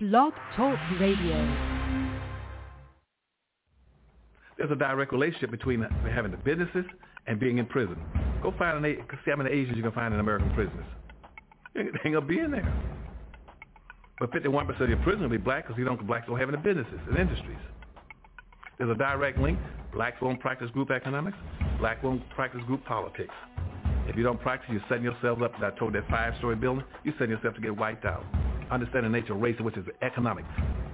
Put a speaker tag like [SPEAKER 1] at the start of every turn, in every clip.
[SPEAKER 1] Blog Talk Radio.
[SPEAKER 2] There's a direct relationship between having the businesses and being in prison. Go find see how many Asians you can find in American prisons. They ain't gonna be in there. But 51% of your prisoners will be black because blacks don't have any businesses and industries. There's a direct link. Blacks won't practice group economics. Blacks won't practice group politics. If you don't practice, you're setting yourself up. I told that 5-story building, you're setting yourself to get wiped out. Understand the nature of race, which is economics.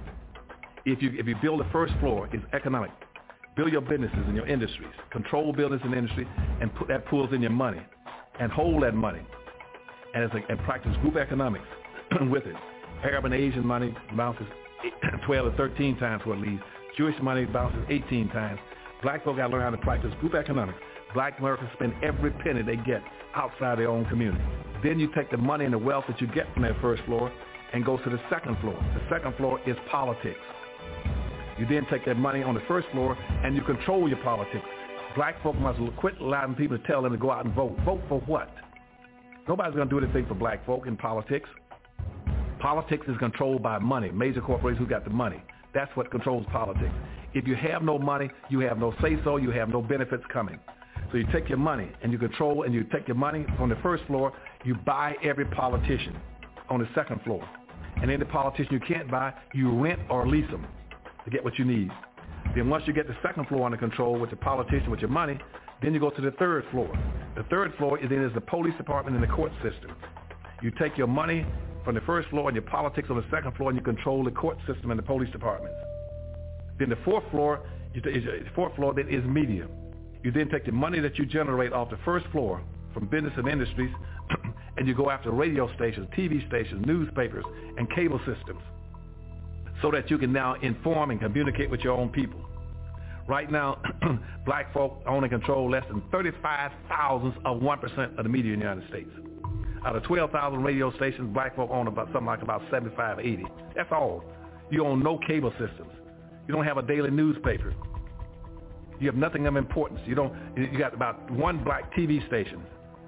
[SPEAKER 2] If you build the first floor, it's economic. Build your businesses and your industries. Control business and industry, and that pulls in your money, and hold that money, and practice group economics with it. Arab and Asian money bounces 12 to 13 times what it leaves. Jewish money bounces 18 times. Black folk got to learn how to practice group economics. Black Americans spend every penny they get outside their own community. Then you take the money and the wealth that you get from that first floor and go to the second floor. The second floor is politics. You then take that money on the first floor and you control your politics. Black folk must quit allowing people to tell them to go out and vote. Vote for what? Nobody's going to do anything for black folk in politics. Politics is controlled by money, major corporations who got the money. That's what controls politics. If you have no money, you have no say-so, you have no benefits coming. So you take your money and you control, and you take your money on the first floor, you buy every politician on the second floor. And any politician you can't buy, you rent or lease them to get what you need. Then once you get the second floor under control with the politician, with your money, then you go to the third floor. The third floor is the police department and the court system. You take your money from the first floor and your politics on the second floor, and you control the court system and the police departments. Then the fourth floor then is media. You then take the money that you generate off the first floor from business and industries, and you go after radio stations, TV stations, newspapers, and cable systems, so that you can now inform and communicate with your own people. Right now, black folk own and control less than 35 thousandths of 1% of the media in the United States. Out of 12,000 radio stations, black folk own about 75, 80. That's all. You own no cable systems. You don't have a daily newspaper. You have nothing of importance. You got about one black TV station.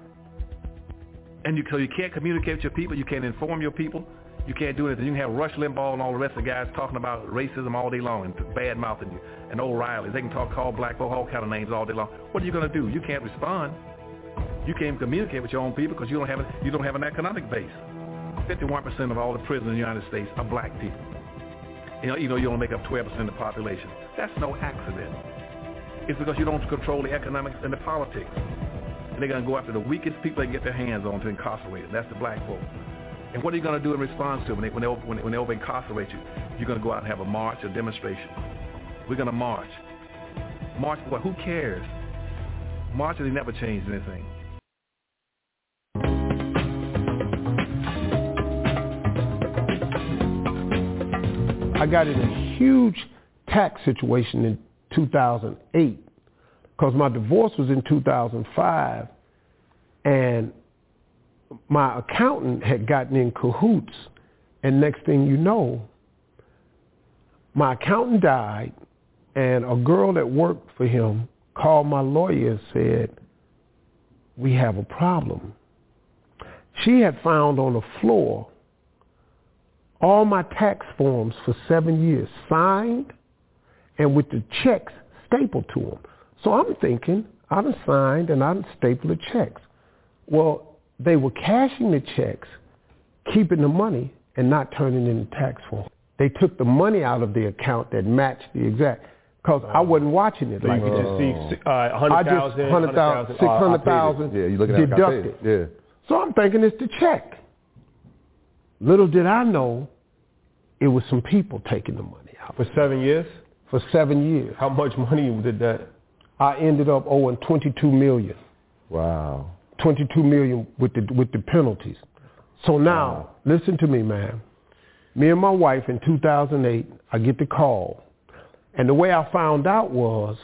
[SPEAKER 2] And so you can't communicate with your people. You can't inform your people. You can't do anything. You can have Rush Limbaugh and all the rest of the guys talking about racism all day long and bad-mouthing you, and O'Reilly. They can call black folk all kind of names all day long. What are you going to do? You can't respond. You can't communicate with your own people because you don't have an economic base. 51% of all the prisoners in the United States are black people. You only make up 12% of the population. That's no accident. It's because you don't control the economics and the politics. And they're going to go after the weakest people they can get their hands on to incarcerate them. That's the black folk. And what are you going to do in response to it when they over-incarcerate you? You're going to go out and have a march, a demonstration. We're going to march. March for what? Who cares? Marches, they never changed anything.
[SPEAKER 3] I got in a huge tax situation in 2008 because my divorce was in 2005, and my accountant had gotten in cahoots, and next thing you know, my accountant died, and a girl that worked for him called my lawyer and said, "We have a problem." She had found on the floor all my tax forms for 7 years, signed and with the checks stapled to them. So I'm thinking, I done signed and I done stapled the checks. Well, they were cashing the checks, keeping the money, and not turning in the tax form. They took the money out of the account that matched the exact, because I wasn't watching it.
[SPEAKER 4] So
[SPEAKER 3] like
[SPEAKER 4] you could just see
[SPEAKER 3] 100,000, 600,000 deducted.
[SPEAKER 4] Yeah.
[SPEAKER 3] So I'm thinking it's the check. Little did I know, it was some people taking the money out.
[SPEAKER 4] For 7 years?
[SPEAKER 3] For 7 years.
[SPEAKER 4] How much money did that?
[SPEAKER 3] I ended up owing $22 million.
[SPEAKER 4] Wow.
[SPEAKER 3] $22 million with the penalties. So now, listen to me, man. Me and my wife in 2008, I get the call. And the way I found out was,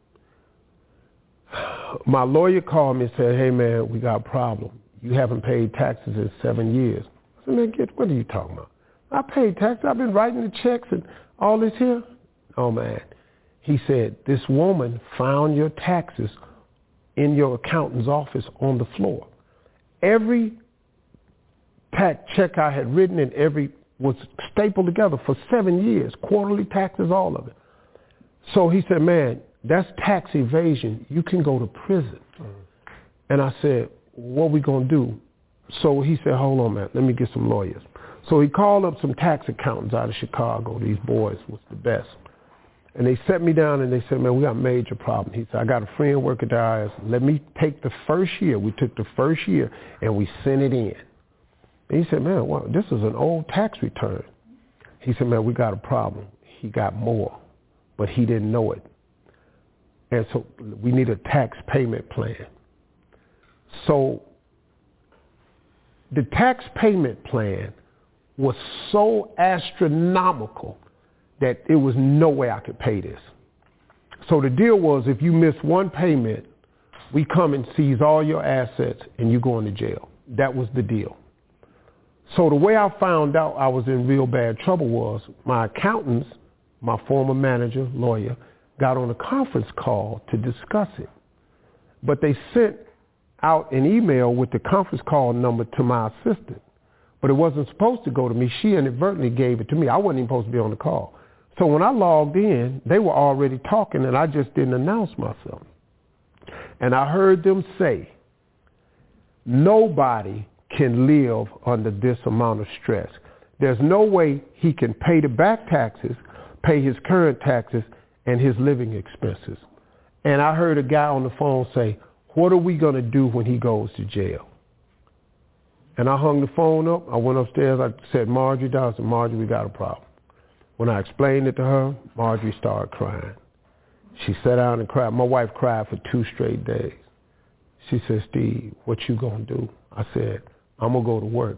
[SPEAKER 3] my lawyer called me and said, "Hey, man, we got a problem. You haven't paid taxes in 7 years. I said, "Man, what are you talking about? I paid taxes. I've been writing the checks and all this here." Oh, man. He said, "This woman found your taxes in your accountant's office on the floor. Every tax check I had written and every was stapled together for 7 years, quarterly taxes, all of it. So he said, man, that's tax evasion. You can go to prison. And I said, what we going to do? So he said, hold on, man, let me get some lawyers. So he called up some tax accountants out of Chicago. These boys was the best. And they set me down and they said, man, we got a major problem. He said, I got a friend working at the IRS. Let me take the first year. We took the first year and we sent it in. And he said, man, well, this is an old tax return. He said, man, we got a problem. He got more, but he didn't know it. And so we need a tax payment plan. So the tax payment plan was so astronomical that there was no way I could pay this. So the deal was, if you miss one payment, we come and seize all your assets and you go into jail. That was the deal. So the way I found out I was in real bad trouble was my accountants, my former manager, lawyer, got on a conference call to discuss it. But they sent out an email with the conference call number to my assistant. But it wasn't supposed to go to me. She inadvertently gave it to me. I wasn't even supposed to be on the call. So when I logged in, they were already talking and I just didn't announce myself. And I heard them say, nobody can live under this amount of stress. There's no way he can pay the back taxes, pay his current taxes, and his living expenses. And I heard a guy on the phone say, what are we going to do when he goes to jail? And I hung the phone up. I went upstairs. I said, Marjorie down. I said, Marjorie, we got a problem. When I explained it to her, Marjorie started crying. She sat down and cried. My wife cried for 2 straight days. She said, Steve, what you going to do? I said, I'm going to go to work.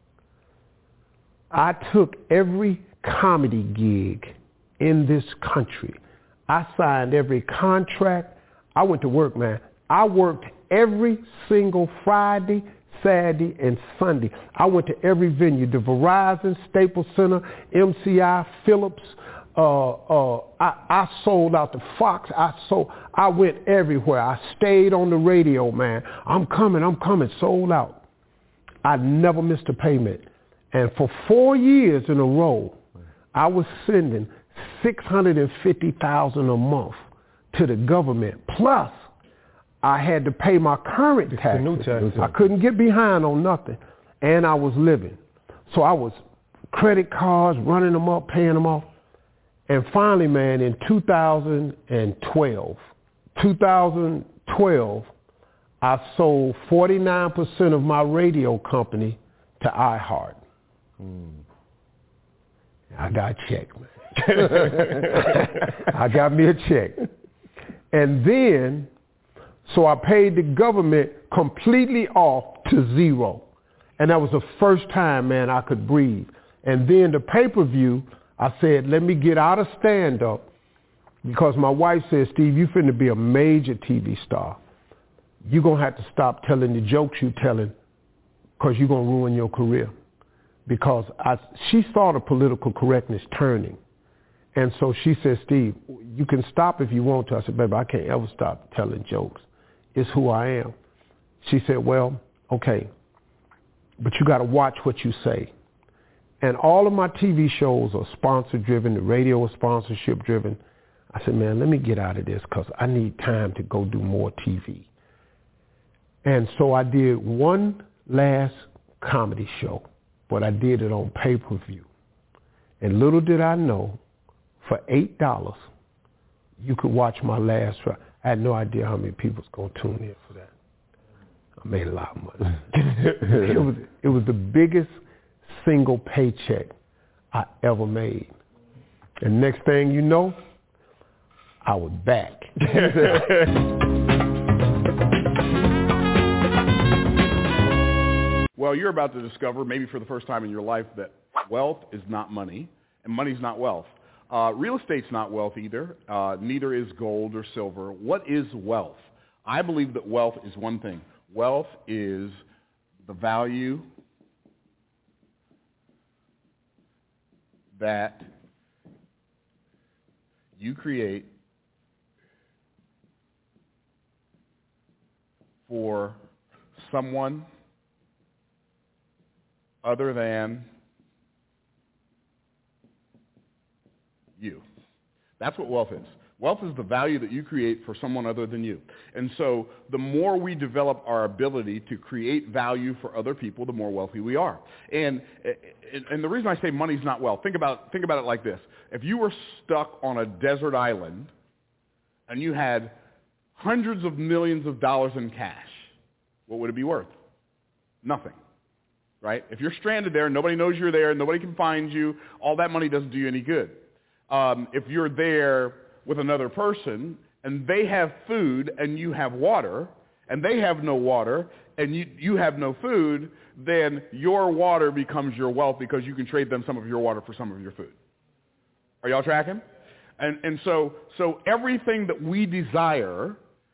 [SPEAKER 3] I took every comedy gig in this country. I signed every contract. I went to work, man. I worked every single Friday, Saturday, and Sunday. I went to every venue, the Verizon, Staples Center, MCI, Phillips. I sold out the Fox. I went everywhere. I stayed on the radio, man. I'm coming, sold out. I never missed a payment. And for 4 years in a row, I was sending $650,000 a month to the government. Plus, I had to pay my current taxes. I couldn't get behind on nothing. And I was living. So I was credit cards, running them up, paying them off. And finally, man, in 2012, I sold 49% of my radio company to iHeart. I got a check, man. I got me a check. And then, so I paid the government completely off to zero. And that was the first time, man, I could breathe. And then the pay-per-view, I said, let me get out of stand-up because my wife said, Steve, you finna be a major TV star. You're going to have to stop telling the jokes you're telling because you're going to ruin your career. Because she saw the political correctness turning. And so she said, Steve, you can stop if you want to. I said, baby, I can't ever stop telling jokes. It's who I am. She said, well, okay, but you got to watch what you say. And all of my TV shows are sponsor-driven. The radio is sponsorship-driven. I said, man, let me get out of this because I need time to go do more TV. And so I did one last comedy show, but I did it on pay-per-view. And little did I know, for $8, you could watch my last show. I had no idea how many people was going to tune in for that. I made a lot of money. It was the biggest single paycheck I ever made. And next thing you know, I was back.
[SPEAKER 5] Well, you're about to discover, maybe for the first time in your life, that wealth is not money, and money's not wealth. Real estate's not wealth either. Neither is gold or silver. What is wealth? I believe that wealth is one thing. Wealth is the value that you create for someone other than you. That's what wealth is. Wealth is the value that you create for someone other than you. And so the more we develop our ability to create value for other people, the more wealthy we are. And the reason I say money's not wealth, think about it like this. If you were stuck on a desert island and you had hundreds of millions of dollars in cash, what would it be worth? Nothing, right? If you're stranded there, nobody knows you're there, nobody can find you, all that money doesn't do you any good. If you're there with another person and they have food and you have water, and they have no water and you have no food, then your water becomes your wealth because you can trade them some of your water for some of your food. Are y'all tracking? And so everything that we desire,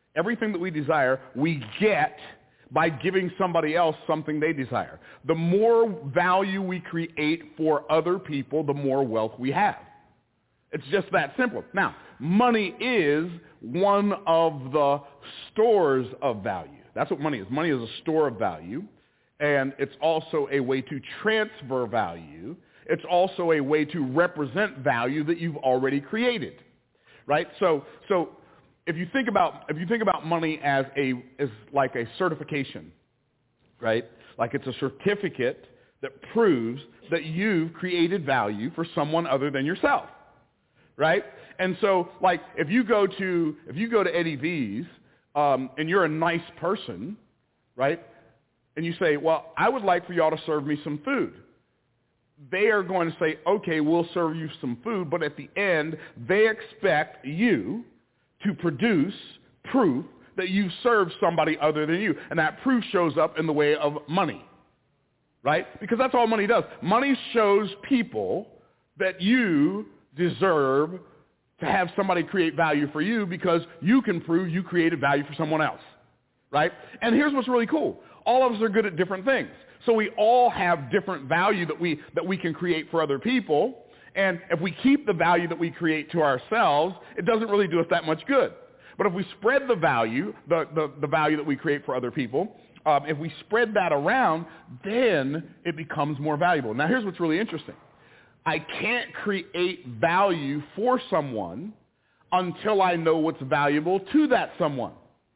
[SPEAKER 5] we get by giving somebody else something they desire. The more value we create for other people, the more wealth we have. It's just that simple. Now, money is one of the stores of value. That's what money is. Money is a store of value, and it's also a way to transfer value. It's also a way to represent value that you've already created, right? So if you think about money as like a certification, right? Like it's a certificate that proves that you've created value for someone other than yourself. Right? And so, like, if you go to Eddie V's and you're a nice person, right? And you say, well, I would like for y'all to serve me some food. They are going to say, okay, we'll serve you some food, but at the end, they expect you to produce proof that you've served somebody other than you. And that proof shows up in the way of money, right? Because that's all money does. Money shows people that you deserve to have somebody create value for you because you can prove you created value for someone else, right? And here's what's really cool. All of us are good at different things. So we all have different value that we can create for other people. And if we keep the value that we create to ourselves, it doesn't really do us that much good. But if we spread the value, the value that we create for other people, if we spread that around, then it becomes more valuable. Now here's what's really interesting. I can't create value for someone until I know what's valuable to that someone.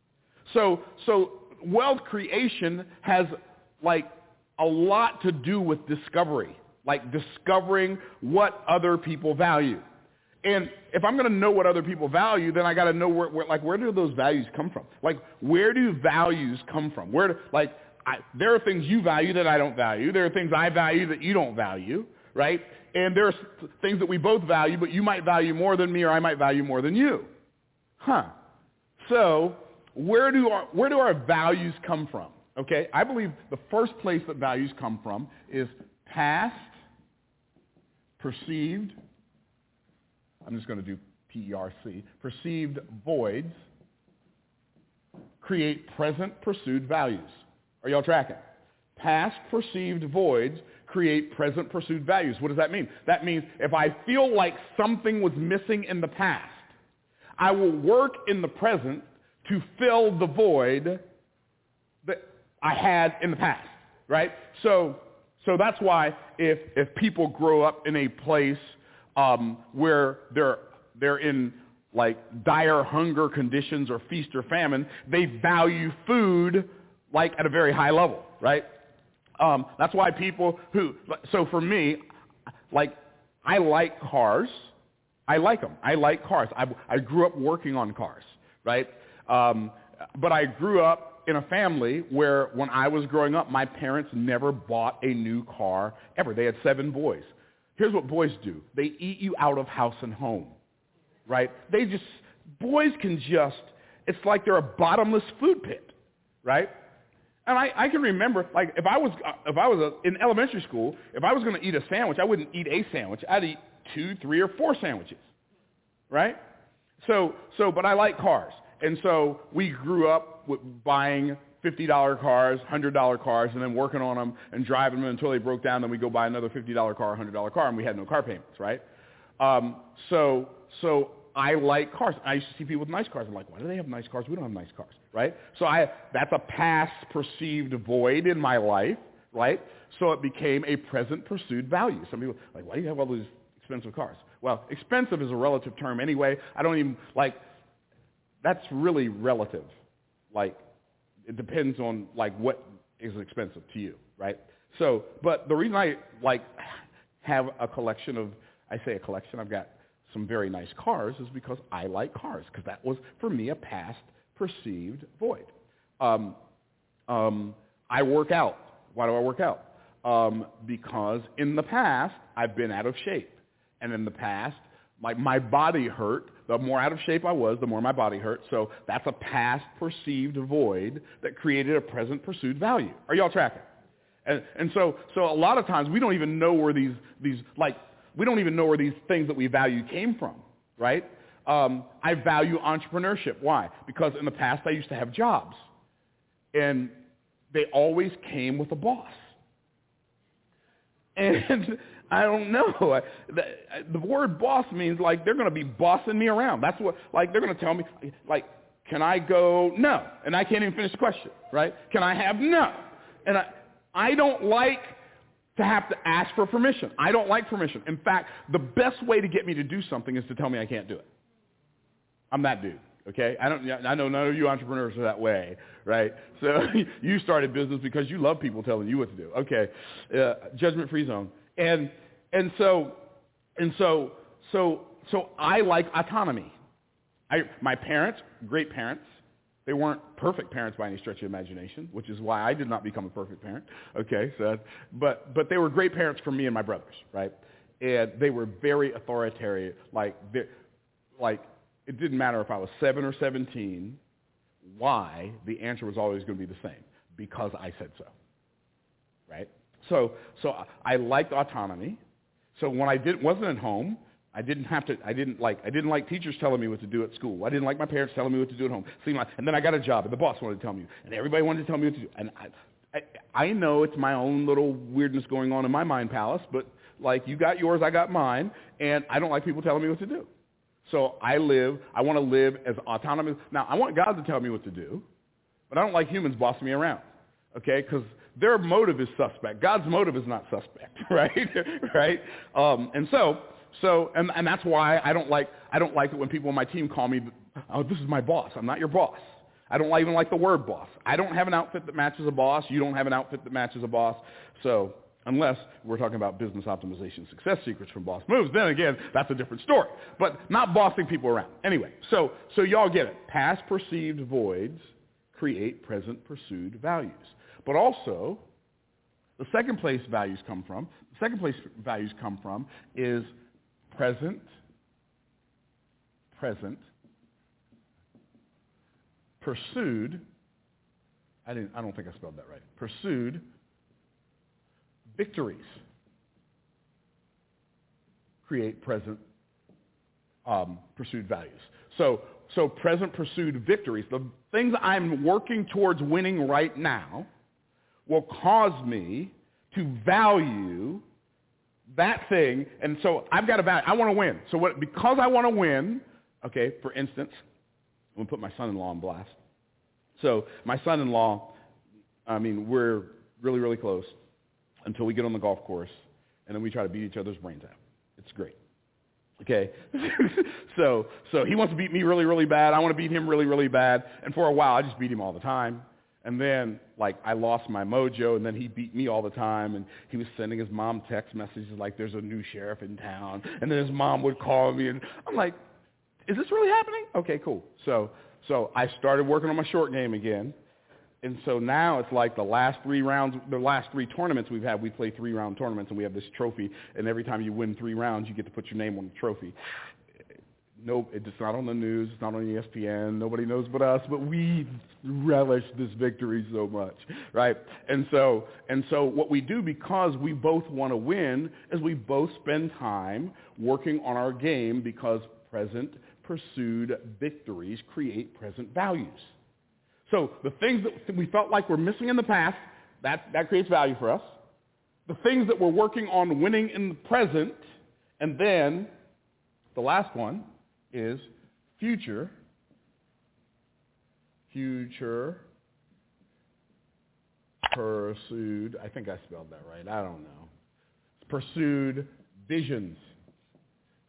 [SPEAKER 5] So wealth creation has like a lot to do with discovery, like discovering what other people value. And if I'm going to know what other people value, then I got to know where do those values come from? Like, where do values come from? There are things you value that I don't value. There are things I value that you don't value, right? And there are things that we both value, but you might value more than me or I might value more than you. So where do our values come from? Okay, I believe the first place that values come from is past, perceived, I'm just going to do PERC, perceived voids create present pursued values. Are y'all tracking? Past perceived voids create present pursued values. What does that mean? That means if I feel like something was missing in the past, I will work in the present to fill the void that I had in the past, right? So that's why if people grow up in a place where they're in like dire hunger conditions or feast or famine, they value food like at a very high level, right? That's why people so for me, like, I like cars. I like them. I like cars. I grew up working on cars, right? But I grew up in a family where when I was growing up, my parents never bought a new car ever. They had 7 boys. Here's what boys do. They eat you out of house and home, right? Boys can it's like they're a bottomless food pit, right? And I can remember, like, if I was in elementary school, if I was going to eat a sandwich, I wouldn't eat a sandwich. I'd eat 2, 3, or 4 sandwiches, right? But I like cars. And so we grew up with buying $50 cars, $100 cars, and then working on them and driving them until they broke down. Then we go buy another $50 car, $100 car, and we had no car payments, right? So I like cars. I used to see people with nice cars. I'm like, why do they have nice cars? We don't have nice cars, right? So that's a past perceived void in my life, right? So it became a present pursued value. Some people are like, why do you have all these expensive cars. Well, expensive is a relative term anyway. I don't even, like, that's really relative. Like, it depends on, like, what is expensive to you, right? So, but the reason I, like, have a collection of, I say a collection, I've got some very nice cars, is because I like cars, because that was, for me, a past perceived void. I work out. Why do I work out? Because in the past, I've been out of shape. And in the past, my body hurt. The more out of shape I was, the more my body hurt. So that's a past perceived void that created a present pursued value. Are y'all tracking? And so a lot of times we don't even know where these we don't even know where these things that we value came from, right? I value entrepreneurship. Why? Because in the past I used to have jobs, and they always came with a boss. And I don't know. The word boss means, like, they're going to be bossing me around. That's what, like, they're going to tell me, like, can I go? No. And I can't even finish the question, right? Can I have? No. And I don't like to have to ask for permission. I don't like permission. In fact, the best way to get me to do something is to tell me I can't do it. I'm that dude. Okay, I know none of you entrepreneurs are that way, right? So you started business because you love people telling you what to do. Okay, judgment-free zone, and so I like autonomy. My parents, great parents, they weren't perfect parents by any stretch of imagination, which is why I did not become a perfect parent. Okay, so but they were great parents for me and my brothers, right? And they were very authoritarian, like. It didn't matter if I was 7 or 17. Why? The answer was always going to be the same. Because I said so. Right? So I liked autonomy. So when I wasn't at home, I didn't like teachers telling me what to do at school. I didn't like my parents telling me what to do at home. And then I got a job, and the boss wanted to tell me, and everybody wanted to tell me what to do. And I know it's my own little weirdness going on in my mind palace, but like, you got yours, I got mine, and I don't like people telling me what to do. So I want to live as autonomous. Now, I want God to tell me what to do, but I don't like humans bossing me around, okay? Because their motive is suspect. God's motive is not suspect, right? Right? And that's why I don't like it when people on my team call me, oh, this is my boss. I'm not your boss. I don't even like the word boss. I don't have an outfit that matches a boss. You don't have an outfit that matches a boss. So unless we're talking about business optimization success secrets from Boss Moves, then again, that's a different story. But not bossing people around. Anyway, so y'all get it. Past perceived voids create present pursued values. But also, the second place values come from is present pursued. I don't think I spelled that right. Pursued victories create present pursued values. So present pursued victories, the things I'm working towards winning right now, will cause me to value that thing. And so I've got to value. I want to win. So because I want to win, okay, for instance, I'm going to put my son-in-law on blast. So my son-in-law, I mean, we're really, really close until we get on the golf course, and then we try to beat each other's brains out. It's great. Okay? So he wants to beat me really, really bad. I want to beat him really, really bad. And for a while, I just beat him all the time. And then, like, I lost my mojo, and then he beat me all the time, and he was sending his mom text messages like, there's a new sheriff in town. And then his mom would call me, and I'm like, is this really happening? Okay, cool. So I started working on my short game again. And so now it's like the last 3 tournaments we've had, we play 3-round tournaments, and we have this trophy, and every time you win 3 rounds, you get to put your name on the trophy. No, it's not on the news, it's not on ESPN, nobody knows but us, but we relish this victory so much, right? And so what we do, because we both want to win, is we both spend time working on our game, because present pursued victories create present values. So the things that we felt like we're missing in the past, that creates value for us. The things that we're working on winning in the present, and then the last one is future pursued, I think I spelled that right, I don't know. Pursued visions.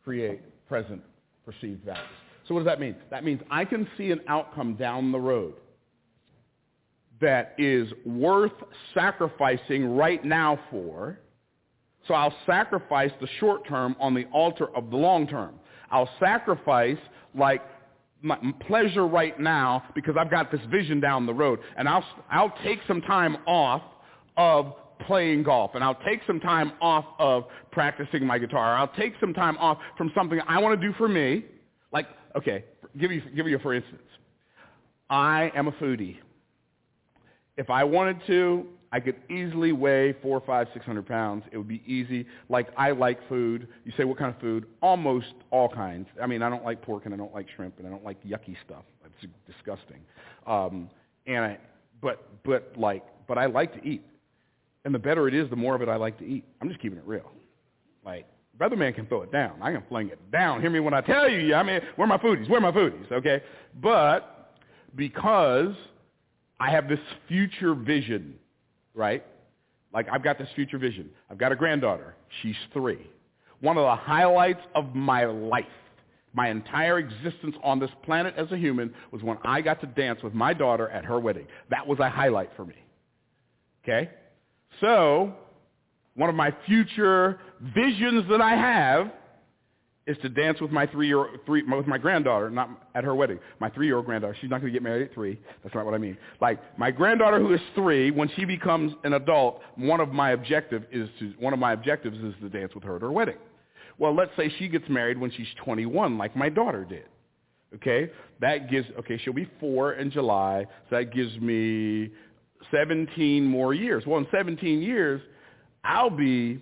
[SPEAKER 5] create present perceived values. So what does that mean? That means I can see an outcome down the road that is worth sacrificing right now for. So I'll sacrifice the short term on the altar of the long term. I'll sacrifice like my pleasure right now because I've got this vision down the road. And I'll take some time off of playing golf, and I'll take some time off of practicing my guitar. I'll take some time off from something I want to do for me. Like, okay, give you for instance. I am a foodie. If I wanted to, I could easily weigh 400, 500, 600 pounds. It would be easy. Like, I like food. You say, what kind of food? Almost all kinds. I mean, I don't like pork, and I don't like shrimp, and I don't like yucky stuff. It's disgusting. But I like to eat. And the better it is, the more of it I like to eat. I'm just keeping it real. Like, Brother Man can throw it down. I can fling it down. Hear me when I tell you. I mean, where are my foodies? Where are my foodies? Okay? But because I have this future vision, right? Like, I've got this future vision. I've got a granddaughter. She's 3. One of the highlights of my life, my entire existence on this planet as a human, was when I got to dance with my daughter at her wedding. That was a highlight for me. Okay? So, one of my future visions that I have is to dance with my with my granddaughter, not at her wedding. My 3-year-old granddaughter. She's not going to get married at 3. That's not what I mean. Like, my granddaughter who is 3, when she becomes an adult, one of my objectives is to dance with her at her wedding. Well, let's say she gets married when she's 21, like my daughter did. Okay? She'll be 4 in July, so that gives me 17 more years. Well, in 17 years, I'll be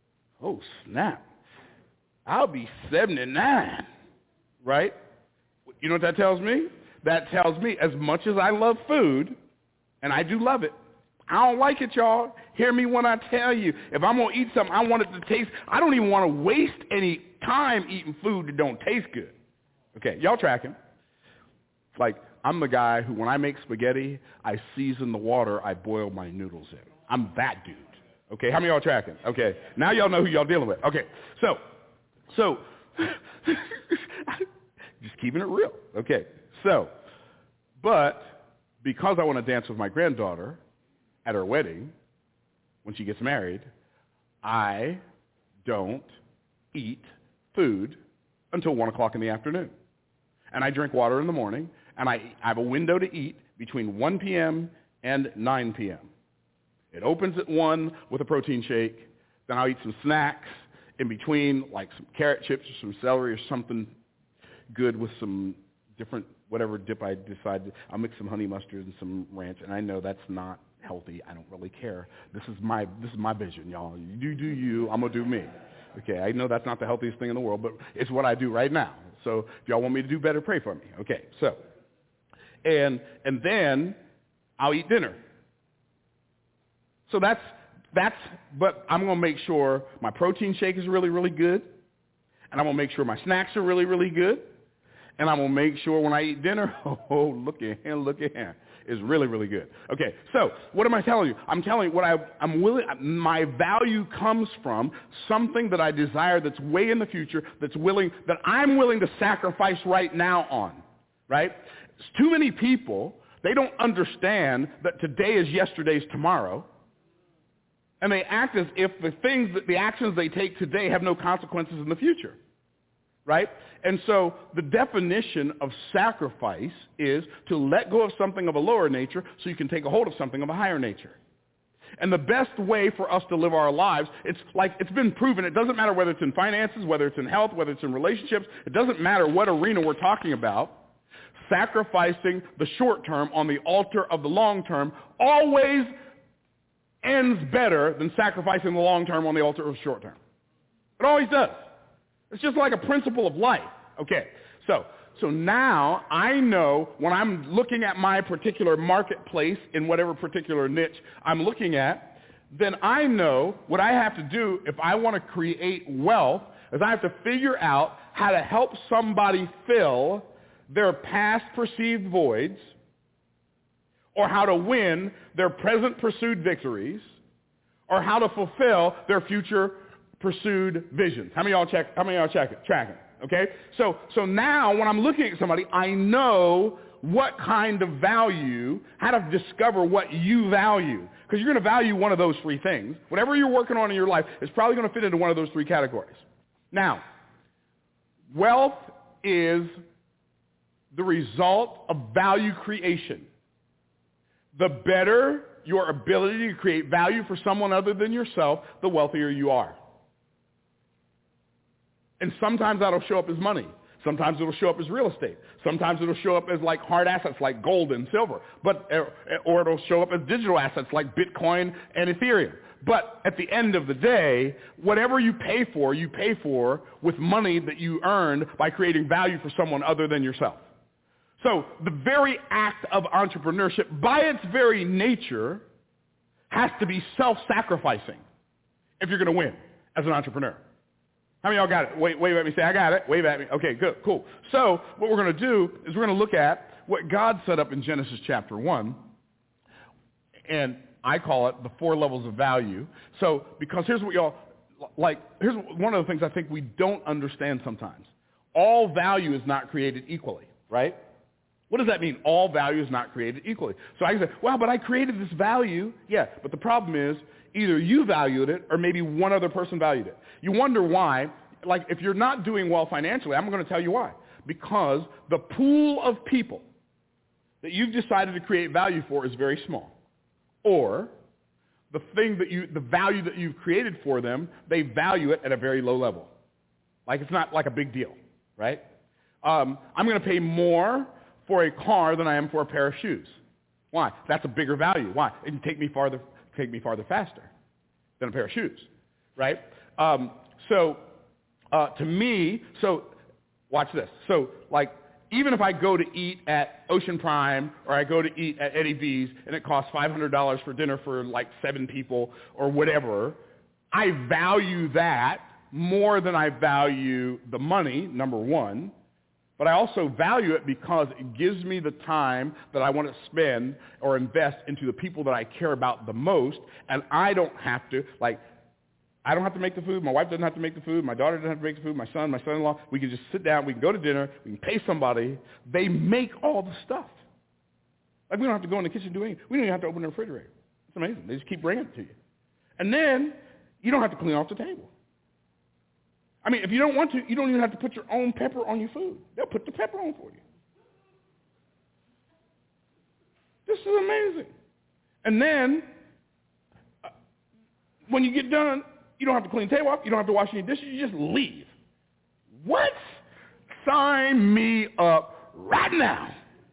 [SPEAKER 5] 79, right? You know what that tells me? That tells me as much as I love food, and I do love it, I don't like it, y'all. Hear me when I tell you. If I'm going to eat something, I want it to taste. I don't even want to waste any time eating food that don't taste good. Okay, y'all tracking? Like, I'm the guy who, when I make spaghetti, I season the water I boil my noodles in. I'm that dude. Okay, how many of y'all tracking? Okay, now y'all know who y'all dealing with. Okay, so just keeping it real. Okay, but because I want to dance with my granddaughter at her wedding, when she gets married, I don't eat food until 1 o'clock in the afternoon. And I drink water in the morning, and I have a window to eat between 1 p.m. and 9 p.m. It opens at 1 with a protein shake. Then I'll eat some snacks in between, like some carrot chips or some celery or something good with some different, whatever dip I decide. I'll mix some honey mustard and some ranch, and I know that's not healthy. I don't really care. This is my vision, y'all. You do you. I'm going to do me. Okay, I know that's not the healthiest thing in the world, but it's what I do right now. So if y'all want me to do better, pray for me. Okay, so, and then I'll eat dinner. So but I'm going to make sure my protein shake is really, really good. And I'm going to make sure my snacks are really, really good. And I'm going to make sure when I eat dinner, look at him, is really, really good. Okay, so what am I telling you? I'm telling you I'm willing, my value comes from something that I desire that's way in the future, that I'm willing to sacrifice right now on, right? Too many people, they don't understand that today is yesterday's tomorrow. And they act as if the actions they take today have no consequences in the future, right? And so the definition of sacrifice is to let go of something of a lower nature so you can take a hold of something of a higher nature. And the best way for us to live our lives, it's been proven. It doesn't matter whether it's in finances, whether it's in health, whether it's in relationships. It doesn't matter what arena we're talking about. Sacrificing the short term on the altar of the long term always ends better than sacrificing the long term on the altar of the short term. It always does. It's just like a principle of life. Okay, so now I know when I'm looking at my particular marketplace in whatever particular niche I'm looking at, then I know what I have to do if I want to create wealth is I have to figure out how to help somebody fill their past perceived voids, or how to win their present pursued victories, or how to fulfill their future pursued visions. How many of y'all tracking? Okay? So now when I'm looking at somebody, I know what kind of value, how to discover what you value. Because you're going to value one of those three things. Whatever you're working on in your life is probably going to fit into one of those three categories. Now, wealth is the result of value creation. The better your ability to create value for someone other than yourself, the wealthier you are. And sometimes that'll show up as money. Sometimes it'll show up as real estate. Sometimes it'll show up as like hard assets like gold and silver. Or it'll show up as digital assets like Bitcoin and Ethereum. But at the end of the day, whatever you pay for with money that you earned by creating value for someone other than yourself. So the very act of entrepreneurship, by its very nature, has to be self-sacrificing if you're going to win as an entrepreneur. How many of y'all got it? Wave at me. Say, I got it. Wave at me. Okay, good, cool. So what we're going to do is we're going to look at what God set up in Genesis chapter 1, and I call it the 4 levels of value. So because here's what y'all, here's one of the things I think we don't understand sometimes. All value is not created equally, right? What does that mean? All value is not created equally. So I can say, well, but I created this value. Yeah, but the problem is either you valued it or maybe one other person valued it. You wonder why. Like if you're not doing well financially, I'm going to tell you why. Because the pool of people that you've decided to create value for is very small. Or the value that you've created for them, they value it at a very low level. Like it's not like a big deal, right? I'm going to pay more for a car than I am for a pair of shoes. Why? That's a bigger value. Why? It can take me farther faster than a pair of shoes, right? To me, watch this. So, like, even if I go to eat at Ocean Prime or I go to eat at Eddie V's and it costs $500 for dinner for like 7 people or whatever, I value that more than I value the money, number one. But I also value it because it gives me the time that I want to spend or invest into the people that I care about the most, and I don't have to make the food. My wife doesn't have to make the food. My daughter doesn't have to make the food. My son-in-law. We can just sit down. We can go to dinner. We can pay somebody. They make all the stuff. Like we don't have to go in the kitchen and do anything. We don't even have to open the refrigerator. It's amazing. They just keep bringing it to you. And then you don't have to clean off the table. I mean, if you don't want to, you don't even have to put your own pepper on your food. They'll put the pepper on for you. This is amazing. And then when you get done, you don't have to clean the table up. You don't have to wash any dishes. You just leave. What? Sign me up right now.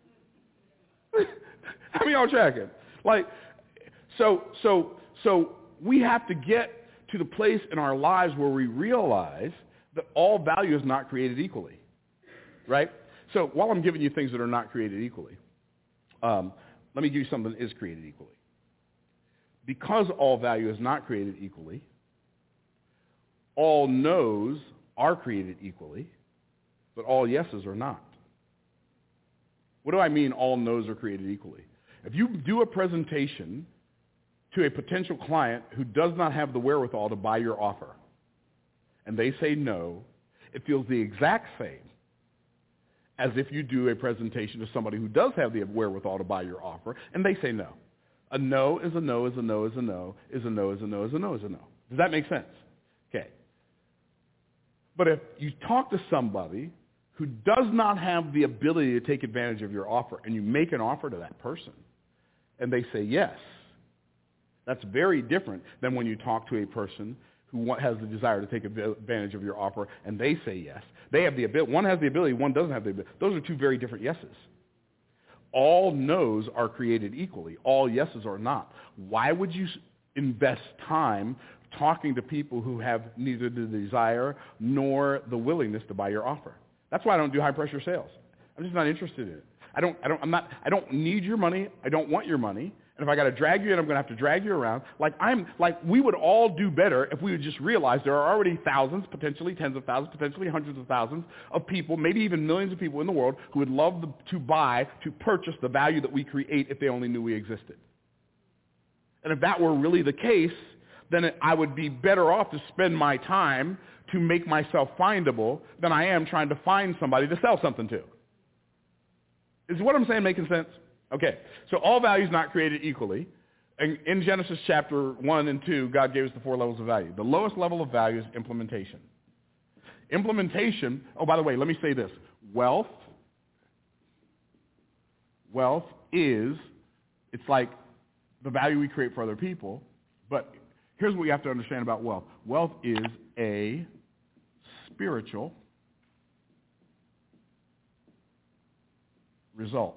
[SPEAKER 5] How many of y'all tracking? Like, so we have to get to the place in our lives where we realize that all value is not created equally, right? So while I'm giving you things that are not created equally, let me give you something that is created equally. Because all value is not created equally, all no's are created equally, but all yeses are not. What do I mean all no's are created equally? If you do a presentation to a potential client who does not have the wherewithal to buy your offer, and they say no, it feels the exact same as if you do a presentation to somebody who does have the wherewithal to buy your offer, and they say no. A no is a no is a no is a no is a no is a no is a no is a no. Does that make sense? Okay. But if you talk to somebody who does not have the ability to take advantage of your offer, and you make an offer to that person, and they say yes, that's very different than when you talk to a person who has the desire to take advantage of your offer, and they say yes. They have the ability. One has the ability, one doesn't have the ability. Those are two very different yeses. All no's are created equally. All yeses are not. Why would you invest time talking to people who have neither the desire nor the willingness to buy your offer? That's why I don't do high-pressure sales. I'm just not interested in it. I don't need your money. I don't want your money. And if I got to drag you in, I'm going to have to drag you around. We would all do better if we would just realize there are already thousands, potentially tens of thousands, potentially hundreds of thousands of people, maybe even millions of people in the world who would love to purchase the value that we create if they only knew we existed. And if that were really the case, then I would be better off to spend my time to make myself findable than I am trying to find somebody to sell something to. Is what I'm saying making sense? Okay, so all value is not created equally. In Genesis chapter 1 and 2, God gave us the 4 levels of value. The lowest level of value is implementation. Implementation, oh, by the way, let me say this. Wealth is, it's like the value we create for other people, but here's what you have to understand about wealth. Wealth is a spiritual result.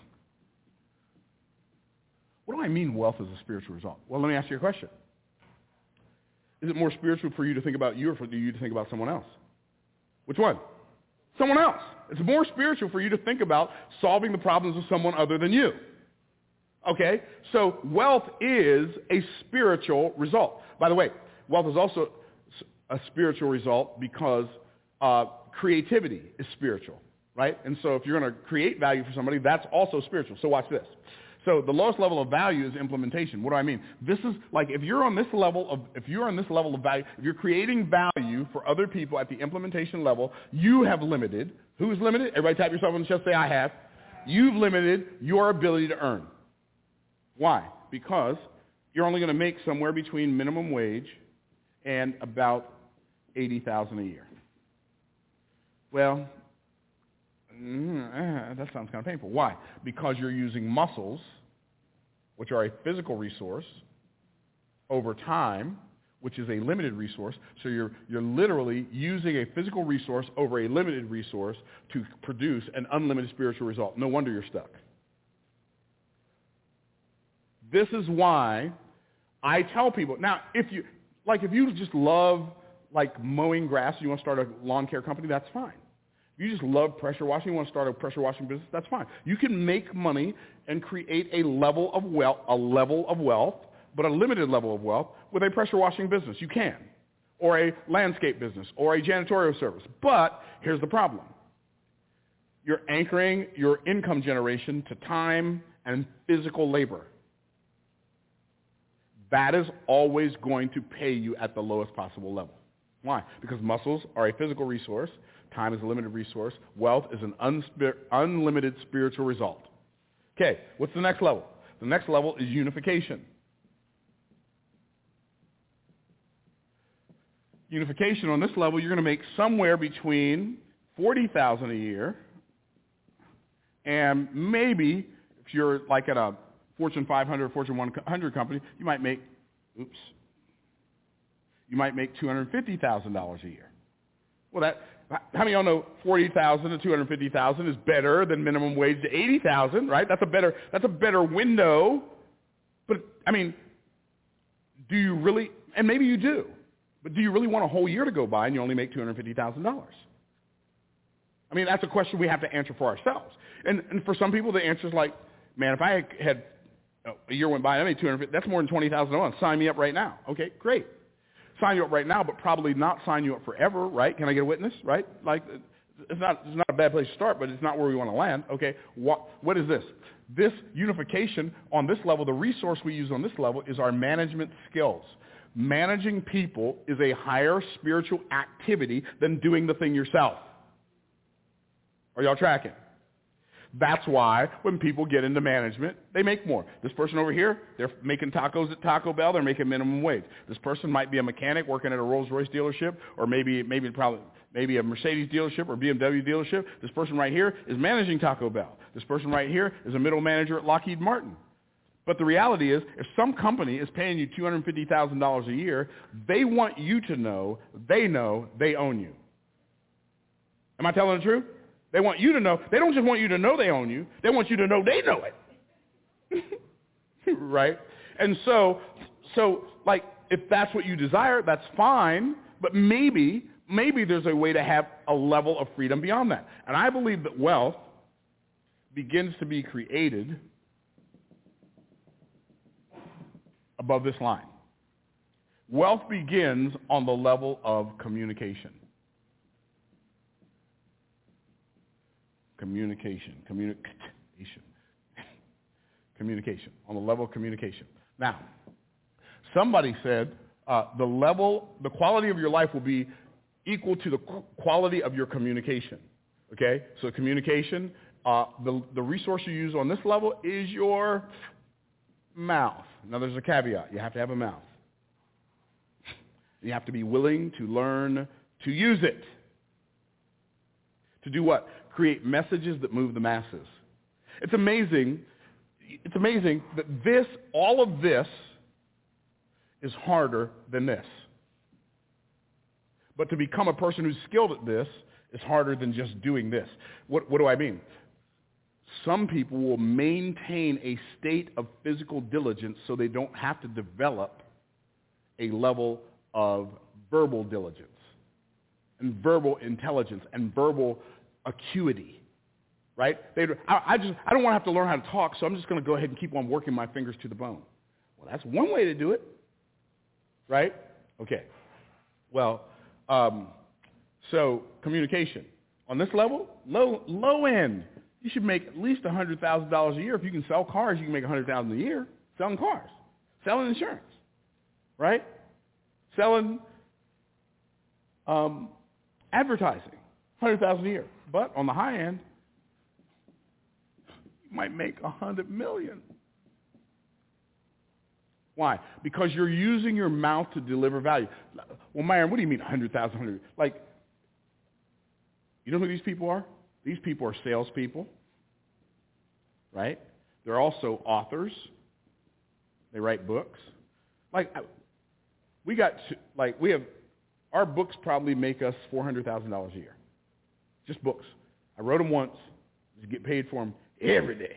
[SPEAKER 5] What do I mean wealth is a spiritual result? Well, let me ask you a question. Is it more spiritual for you to think about you or for you to think about someone else? Which one? Someone else. It's more spiritual for you to think about solving the problems of someone other than you. Okay? So wealth is a spiritual result. By the way, wealth is also a spiritual result because creativity is spiritual, right? And so if you're going to create value for somebody, that's also spiritual. So watch this. So the lowest level of value is implementation. What do I mean? This is like if you're on this level of value, if you're creating value for other people at the implementation level, you have limited. Who's limited? Everybody tap yourself on the chest, say I have. You've limited your ability to earn. Why? Because you're only going to make somewhere between minimum wage and about $80,000 a year. Well, that sounds kind of painful. Why? Because you're using muscles, which are a physical resource, over time, which is a limited resource. So you're literally using a physical resource over a limited resource to produce an unlimited spiritual result. No wonder you're stuck. This is why I tell people, now, if you just love mowing grass, you want to start a lawn care company, that's fine. If you just love pressure washing, you want to start a pressure washing business, that's fine. You can make money and create a level of wealth, but a limited level of wealth with a pressure washing business. You can. Or a landscape business, or a janitorial service. But here's the problem. You're anchoring your income generation to time and physical labor. That is always going to pay you at the lowest possible level. Why? Because muscles are a physical resource. Time is a limited resource. Wealth is an unlimited spiritual result. Okay, what's the next level? The next level is unification. Unification, on this level, you're going to make somewhere between $40,000 a year and maybe, if you're like at a Fortune 500, Fortune 100 company, you might make $250,000 a year. Well, how many of y'all know $40,000 to $250,000 is better than minimum wage to $80,000, right? That's a better window. But I mean, do you really? And maybe you do. But do you really want a whole year to go by and you only make $250,000? I mean, that's a question we have to answer for ourselves. And for some people, the answer is like, man, if I had a year went by and I made $250,000, that's more than $20,000 a month. Sign me up right now. Okay, great. Sign you up right now, but probably not sign you up forever, right? Can I get a witness, right? Like, it's not a bad place to start, but it's not where we want to land. Okay, what is this? This unification on this level, the resource we use on this level is our management skills. Managing people is a higher spiritual activity than doing the thing yourself. Are y'all tracking? That's why when people get into management, they make more. This person over here, they're making tacos at Taco Bell, they're making minimum wage. This person might be a mechanic working at a Rolls-Royce dealership, or maybe a Mercedes dealership or BMW dealership. This person right here is managing Taco Bell. This person right here is a middle manager at Lockheed Martin. But the reality is, if some company is paying you $250,000 a year, they want you to know they own you. Am I telling the truth? They want you to know. They don't just want you to know they own you. They want you to know they know it. Right? And so like, if that's what you desire, that's fine. But maybe there's a way to have a level of freedom beyond that. And I believe that wealth begins to be created above this line. Wealth begins on the level of communication. Communication, on the level of communication. Now, somebody said the quality of your life will be equal to the quality of your communication. Okay? So communication, the resource you use on this level is your mouth. Now there's a caveat. You have to have a mouth. You have to be willing to learn to use it. To do what? Create messages that move the masses. It's amazing that all of this is harder than this. But to become a person who's skilled at this is harder than just doing this. What do I mean? Some people will maintain a state of physical diligence so they don't have to develop a level of verbal diligence and verbal intelligence and verbal acuity, right? I don't want to have to learn how to talk, so I'm just going to go ahead and keep on working my fingers to the bone. Well, that's one way to do it, right? Okay. Well, so communication. On this level, low end, you should make at least $100,000 a year. If you can sell cars, you can make $100,000 a year selling cars, selling insurance, right? Selling advertising, $100,000 a year. But on the high end, you might make $100 million. Why? Because you're using your mouth to deliver value. Well, Myron, what do you mean 100,000? Like, you know who these people are? These people are salespeople, right? They're also authors. They write books. Our books probably make us $400,000 a year. Just books. I wrote them once. Just get paid for them every day.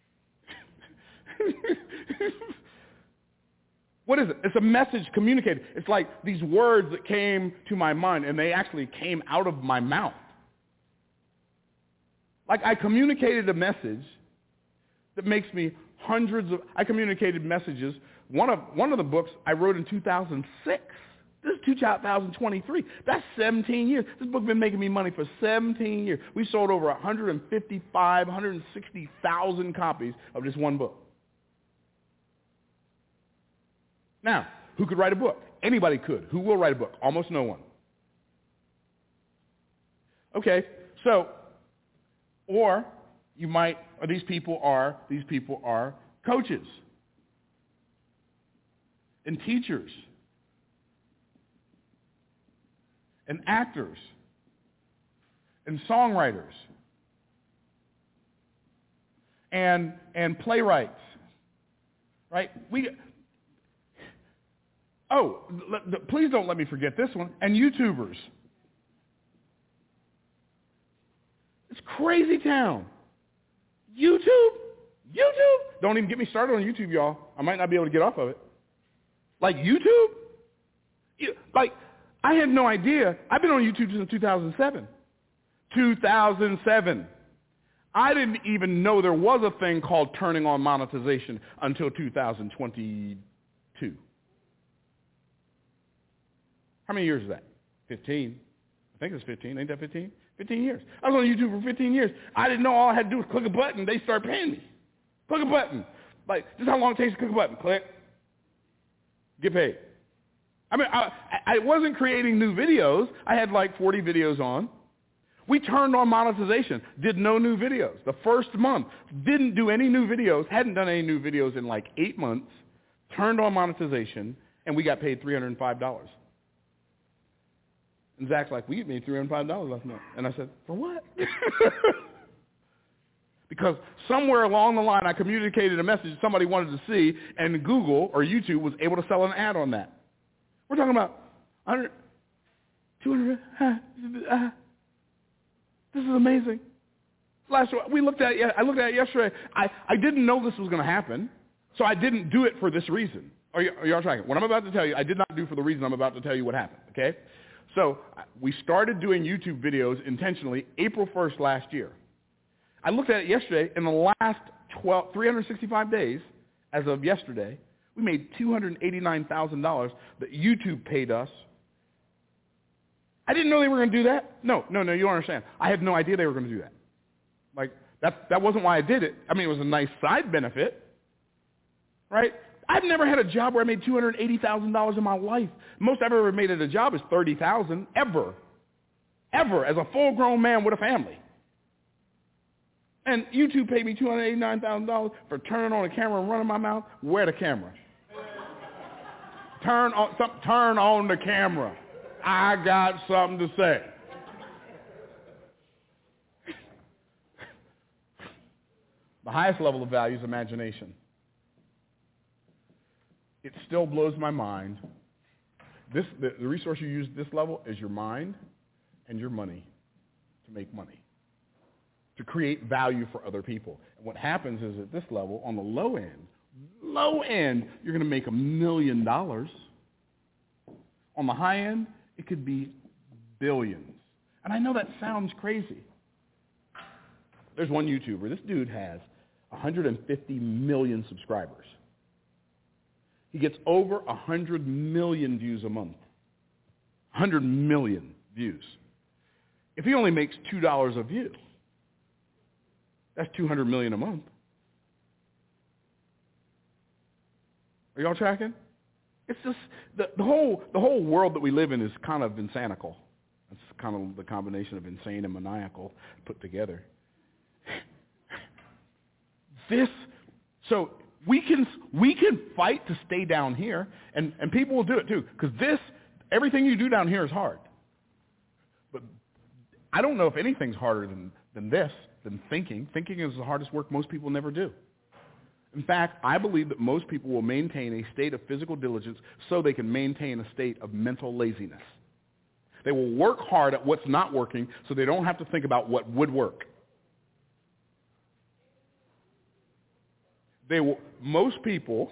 [SPEAKER 5] What is it? It's a message communicated. It's like these words that came to my mind, and they actually came out of my mouth. Like I communicated a message that makes me I communicated messages. One of the books I wrote in 2006. This is 2023. That's 17 years. This book has been making me money for 17 years. We sold over 160,000 copies of this one book. Now, who could write a book? Anybody could. Who will write a book? Almost no one. Okay, so, these people are coaches and teachers and actors and songwriters and playwrights, right? Please don't let me forget this one, and YouTubers. It's crazy town. YouTube? Don't even get me started on YouTube, y'all. I might not be able to get off of it. Like YouTube? I had no idea. I've been on YouTube since 2007. 2007. I didn't even know there was a thing called turning on monetization until 2022. How many years is that? 15. I think it's 15. Ain't that 15? 15 years. I was on YouTube for 15 years. I didn't know all I had to do was click a button. They start paying me. Click a button. Like, this is how long it takes to click a button. Click. Get paid. I mean, I wasn't creating new videos. I had like 40 videos on. We turned on monetization, did no new videos. The first month, didn't do any new videos, hadn't done any new videos in like 8 months, turned on monetization, and we got paid $305. And Zach's like, we made $305 last month. And I said, for what? Because somewhere along the line, I communicated a message somebody wanted to see, and Google or YouTube was able to sell an ad on that. We're talking about 100, 200, this is amazing. I looked at it yesterday. I didn't know this was going to happen, so I didn't do it for this reason. Are y'all tracking? What I'm about to tell you, I did not do for the reason I'm about to tell you what happened, okay? So we started doing YouTube videos intentionally April 1st last year. I looked at it yesterday. In the last 365 days, as of yesterday, we made $289,000 that YouTube paid us. I didn't know they were going to do that. No, you don't understand. I had no idea they were going to do that. Like, that wasn't why I did it. I mean, it was a nice side benefit, right? I've never had a job where I made $280,000 in my life. Most I've ever made at a job is $30,000, ever, as a full-grown man with a family. And you two paid me $289,000 for turning on a camera and running my mouth. Where the camera? Turn on the camera. I got something to say. The highest level of value is imagination. It still blows my mind. The resource you use at this level is your mind and your money to make money, to create value for other people. And what happens is at this level, on the low end, you're going to make $1 million. On the high end, it could be billions. And I know that sounds crazy. There's one YouTuber. This dude has 150 million subscribers. He gets over 100 million views a month. 100 million views. If he only makes $2 a view, that's 200 million a month. Are y'all tracking? It's just the whole world that we live in is kind of insanical. It's kind of the combination of insane and maniacal put together. So we can fight to stay down here, and people will do it too, because everything you do down here is hard. But I don't know if anything's harder than thinking. Thinking is the hardest work most people never do. In fact, I believe that most people will maintain a state of physical diligence so they can maintain a state of mental laziness. They will work hard at what's not working so they don't have to think about what would work. Most people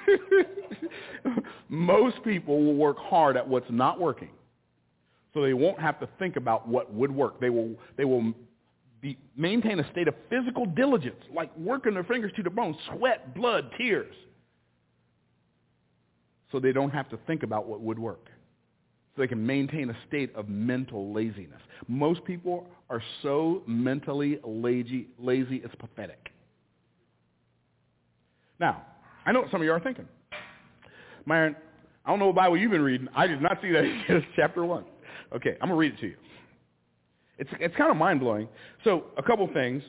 [SPEAKER 5] will work hard at what's not working so they won't have to think about what would work. They will maintain a state of physical diligence, like working their fingers to the bone, sweat, blood, tears, so they don't have to think about what would work. So they can maintain a state of mental laziness. Most people are so mentally lazy it's pathetic. Now, I know what some of you are thinking. Myron, I don't know what Bible you've been reading. I did not see that in Genesis chapter 1. Okay, I'm going to read it to you. It's kind of mind-blowing. So a couple things.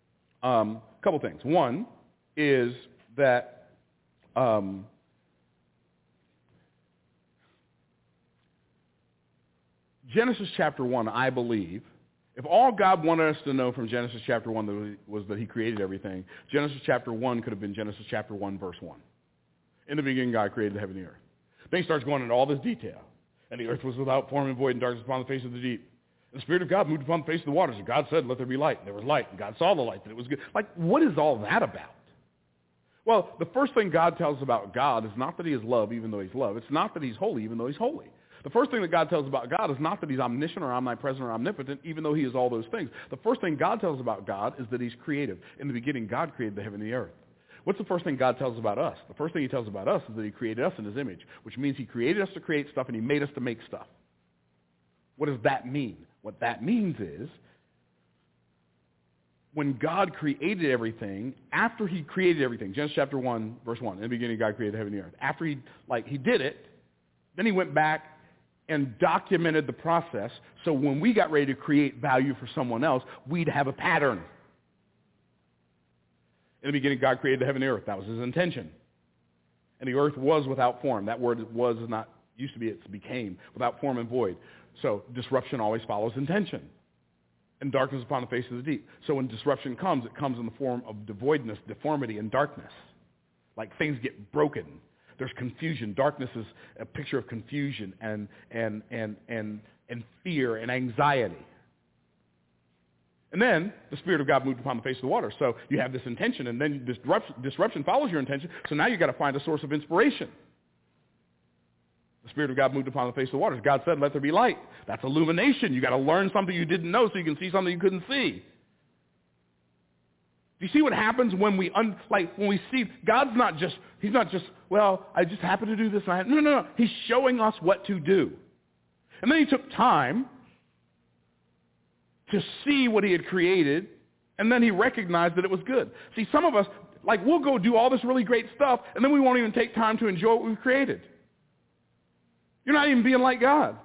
[SPEAKER 5] One is that Genesis chapter 1, I believe, if all God wanted us to know from Genesis chapter 1 was that he created everything, Genesis chapter 1 could have been Genesis chapter 1, verse 1. In the beginning, God created the heaven and the earth. Then he starts going into all this detail. And the earth was without form and void, and darkness upon the face of the deep. The Spirit of God moved upon the face of the waters, and God said, let there be light. And there was light, and God saw the light, and it was good. Like, what is all that about? Well, the first thing God tells us about God is not that he is love, even though he's love. It's not that he's holy, even though he's holy. The first thing that God tells us about God is not that he's omniscient or omnipresent or omnipotent, even though he is all those things. The first thing God tells us about God is that he's creative. In the beginning, God created the heaven and the earth. What's the first thing God tells us about us? The first thing he tells us about us is that he created us in his image, which means he created us to create stuff and he made us to make stuff. What does that mean? What that means is when God created everything, after he created everything, Genesis chapter 1, verse 1, in the beginning God created the heaven and the earth. After he did it, then he went back and documented the process so when we got ready to create value for someone else, we'd have a pattern. In the beginning, God created the heaven and the earth. That was his intention. And the earth was without form. That word was not, used to be, it became, without form and void. So disruption always follows intention. And darkness upon the face of the deep. So when disruption comes, it comes in the form of devoidness, deformity, and darkness. Like things get broken. There's confusion. Darkness is a picture of confusion and fear and anxiety. And then the Spirit of God moved upon the face of the water. So you have this intention, and then disruption follows your intention. So now you've got to find a source of inspiration. The Spirit of God moved upon the face of the waters. God said, let there be light. That's illumination. You've got to learn something you didn't know so you can see something you couldn't see. Do you see what happens when we see God's not just, he's not just, well, I just happen to do this. No. He's showing us what to do. And then he took time to see what he had created, and then he recognized that it was good. See, some of us, Like, we'll go do all this really great stuff, and then we won't even take time to enjoy what we've created. You're not even being like God.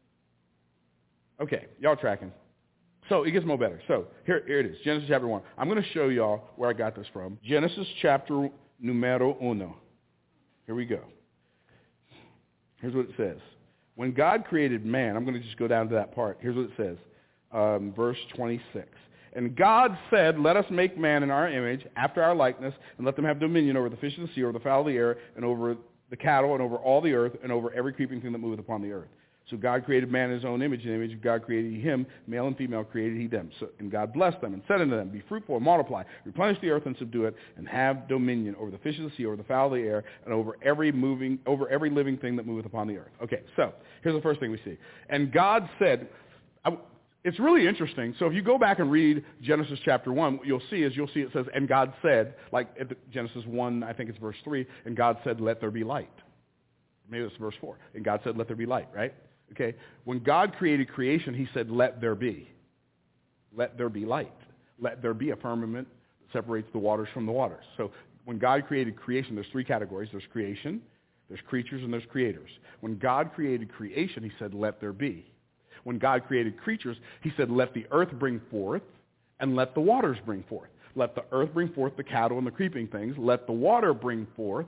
[SPEAKER 5] Okay, y'all tracking. So it gets more better. So here it is, Genesis chapter 1. I'm going to show y'all where I got this from. Genesis chapter numero uno. Here we go. Here's what it says. When God created man, I'm going to just go down to that part. Here's what it says, verse 26. And God said, let us make man in our image, after our likeness, and let them have dominion over the fish of the sea, over the fowl of the air, and over the cattle, and over all the earth, and over every creeping thing that moveth upon the earth. So God created man in his own image. In the image of God created he him, male and female created he them. So, and God blessed them and said unto them, be fruitful and multiply, replenish the earth and subdue it, and have dominion over the fish of the sea, over the fowl of the air, and over every living thing that moveth upon the earth. Okay, so here's the first thing we see. And God said, it's really interesting. So if you go back and read Genesis chapter 1, what you'll see it says, and God said, like at Genesis 1, I think it's verse 3, and God said, let there be light. Maybe it's verse 4. And God said, let there be light, right? Okay, when God created creation, he said, let there be. Let there be light. Let there be a firmament that separates the waters from the waters. So when God created creation, there's three categories. There's creation, there's creatures, and there's creators. When God created creation, he said, let there be. When God created creatures, he said, let the earth bring forth, and let the waters bring forth. Let the earth bring forth the cattle and the creeping things. Let the water bring forth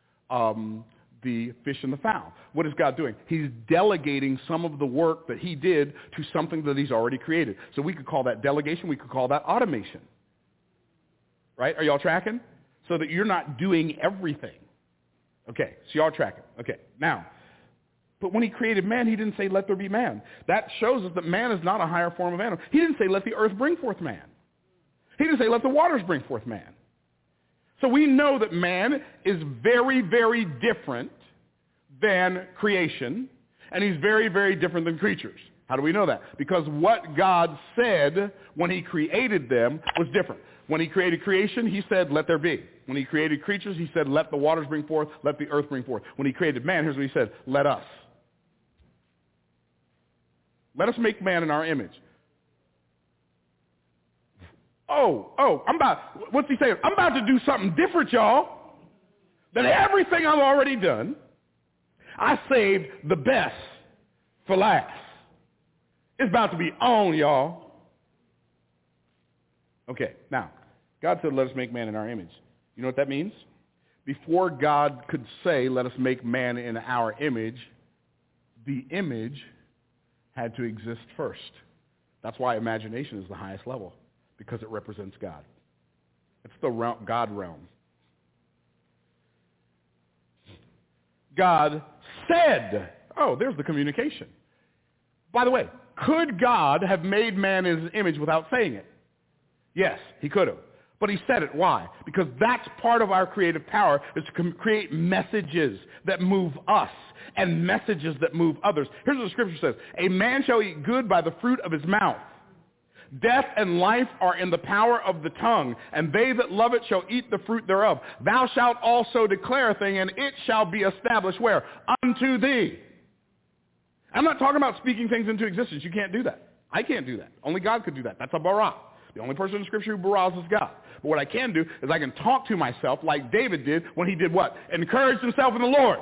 [SPEAKER 5] the fish and the fowl. What is God doing? He's delegating some of the work that he did to something that he's already created. So we could call that delegation. We could call that automation. Right? Are y'all tracking? So that you're not doing everything. Okay, so y'all tracking. Okay, now, but when he created man, he didn't say, let there be man. That shows us that man is not a higher form of animal. He didn't say, let the earth bring forth man. He didn't say, let the waters bring forth man. So we know that man is very, very different than creation, and he's very, very different than creatures. How do we know that? Because what God said when he created them was different. When he created creation, he said, let there be. When he created creatures, he said, let the waters bring forth, let the earth bring forth. When he created man, here's what he said, let us. Let us make man in our image. What's he saying? I'm about to do something different, y'all, than everything I've already done. I saved the best for last. It's about to be on, y'all. Okay, now, God said, let us make man in our image. You know what that means? Before God could say, let us make man in our image, the image had to exist first. That's why imagination is the highest level, because it represents God. It's the God realm. God said, there's the communication. By the way, could God have made man in his image without saying it? Yes, he could have. But he said it. Why? Because that's part of our creative power, is to create messages that move us and messages that move others. Here's what the scripture says. A man shall eat good by the fruit of his mouth. Death and life are in the power of the tongue, and they that love it shall eat the fruit thereof. Thou shalt also declare a thing, and it shall be established where? Unto thee. I'm not talking about speaking things into existence. You can't do that. I can't do that. Only God could do that. That's a bara. The only person in Scripture who baras is God. But what I can do is I can talk to myself like David did when he did what? Encouraged himself in the Lord.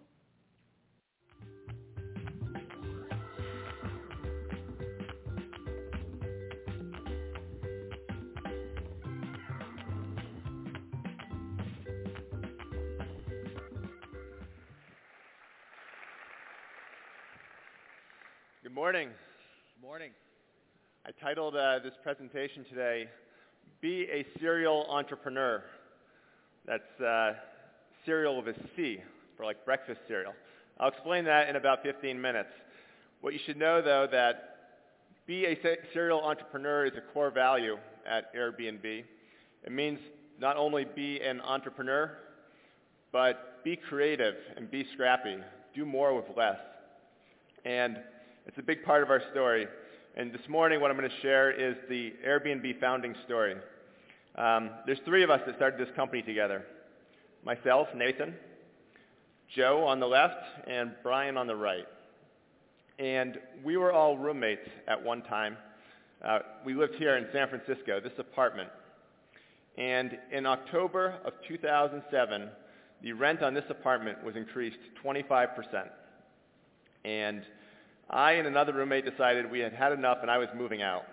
[SPEAKER 6] Good morning. Good morning. I titled this presentation today, Be a Serial Entrepreneur. That's cereal with a C, for like breakfast cereal. I'll explain that in about 15 minutes. What you should know, though, that be a serial entrepreneur is a core value at Airbnb. It means not only be an entrepreneur, but be creative and be scrappy. Do more with less. And it's a big part of our story. And this morning, what I'm going to share is the Airbnb founding story. There's three of us that started this company together. Myself, Nathan, Joe on the left, and Brian on the right. And we were all roommates at one time. We lived here in San Francisco, this apartment. And in October of 2007, the rent on this apartment was increased 25%. And I and another roommate decided we had had enough and I was moving out.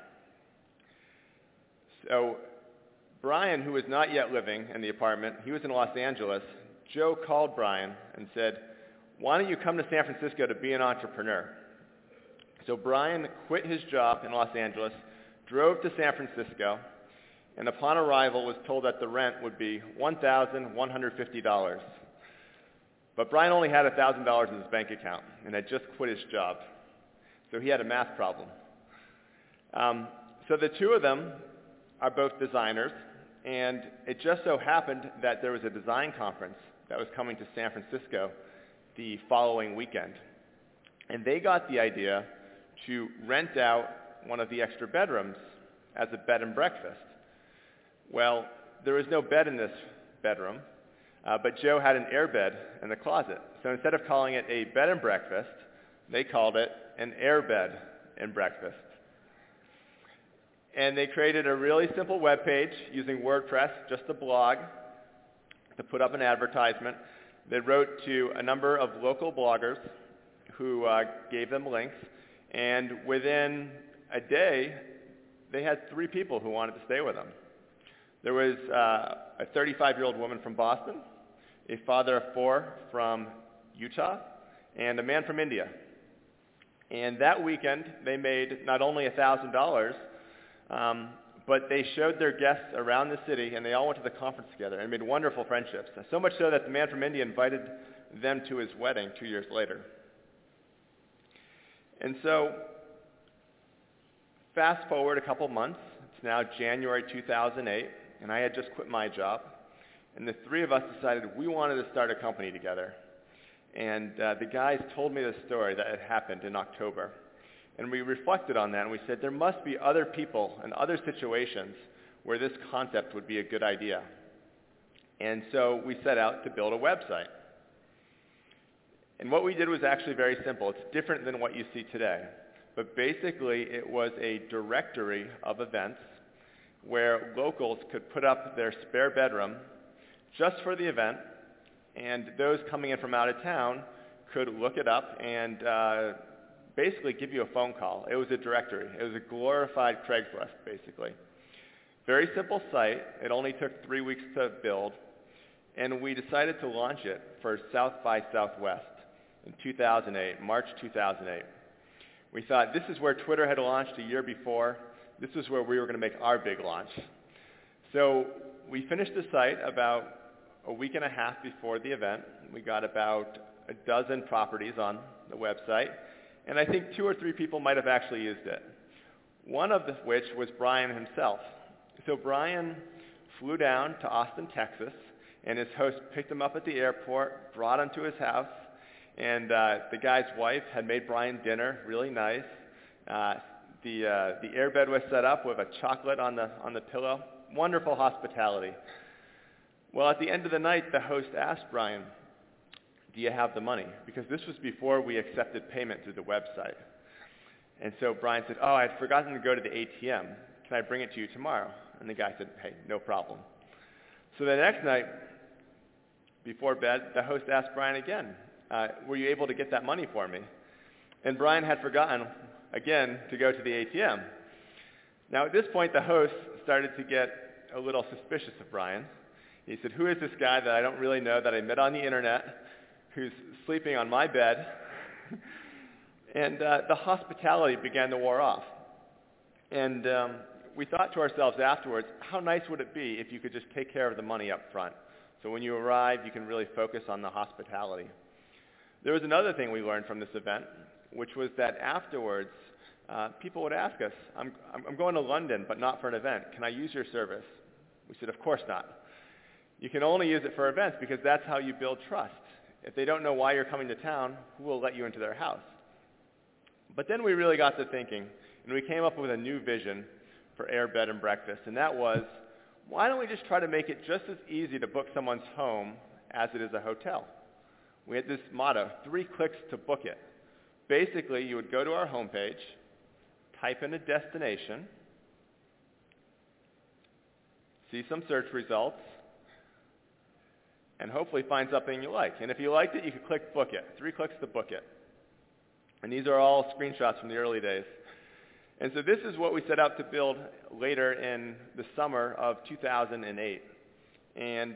[SPEAKER 6] So Brian, who was not yet living in the apartment, he was in Los Angeles. Joe called Brian and said, "Why don't you come to San Francisco to be an entrepreneur?" So Brian quit his job in Los Angeles, drove to San Francisco, and upon arrival was told that the rent would be $1,150. But Brian only had $1,000 in his bank account and had just quit his job. So he had a math problem. So the two of them are both designers, and it just so happened that there was a design conference that was coming to San Francisco the following weekend. And they got the idea to rent out one of the extra bedrooms as a bed and breakfast. Well, there was no bed in this bedroom, but Joe had an airbed in the closet. So instead of calling it a bed and breakfast, they called it an airbed and breakfast. And they created a really simple web page using WordPress, just a blog, to put up an advertisement. They wrote to a number of local bloggers who gave them links. And within a day, they had 3 people who wanted to stay with them. There was a 35-year-old woman from Boston, a father of 4 from Utah, and a man from India. And that weekend, they made not only $1,000, but they showed their guests around the city, and they all went to the conference together and made wonderful friendships. So much so that the man from India invited them to his wedding 2 years later. And so, fast forward a couple months. It's now January 2008, and I had just quit my job. And the 3 of us decided we wanted to start a company together. And the guys told me the story that had happened in October. And we reflected on that, and we said there must be other people and other situations where this concept would be a good idea. And so we set out to build a website. And what we did was actually very simple. It's different than what you see today. But basically, it was a directory of events where locals could put up their spare bedroom just for the event, and those coming in from out of town could look it up and basically give you a phone call. It was a directory. It was a glorified Craigslist, basically. Very simple site. It only took 3 weeks to build, and we decided to launch it for South by Southwest in 2008, March 2008. We thought this is where Twitter had launched a year before. This is where we were going to make our big launch. So we finished the site about a week and a half before the event. We got about a dozen properties on the website, and I think 2 or 3 people might have actually used it. One of which was Brian himself. So Brian flew down to Austin, Texas, and his host picked him up at the airport, brought him to his house, and the guy's wife had made Brian dinner, really nice. The airbed was set up with a chocolate on the pillow. Wonderful hospitality. Well, at the end of the night, the host asked Brian, "Do you have the money?" Because this was before we accepted payment through the website. And so Brian said, "Oh, I had forgotten to go to the ATM. Can I bring it to you tomorrow?" And the guy said, "Hey, no problem." So the next night, before bed, the host asked Brian again, "Were you able to get that money for me?" And Brian had forgotten, again, to go to the ATM. Now, at this point, the host started to get a little suspicious of Brian. He said, "Who is this guy that I don't really know, that I met on the internet, who's sleeping on my bed?" And the hospitality began to wear off. And we thought to ourselves afterwards, how nice would it be if you could just take care of the money up front? So when you arrive, you can really focus on the hospitality. There was another thing we learned from this event, which was that afterwards, people would ask us, I'm going to London, but not for an event. Can I use your service? We said, of course not. You can only use it for events because that's how you build trust. If they don't know why you're coming to town, who will let you into their house? But then we really got to thinking, and we came up with a new vision for Air Bed and Breakfast, and that was, why don't we just try to make it just as easy to book someone's home as it is a hotel? We had this motto, 3 clicks to book it. Basically, you would go to our homepage, type in a destination, see some search results, and hopefully find something you like. And if you liked it, you could click book it. 3 clicks to book it. And these are all screenshots from the early days. And so this is what we set out to build later in the summer of 2008. And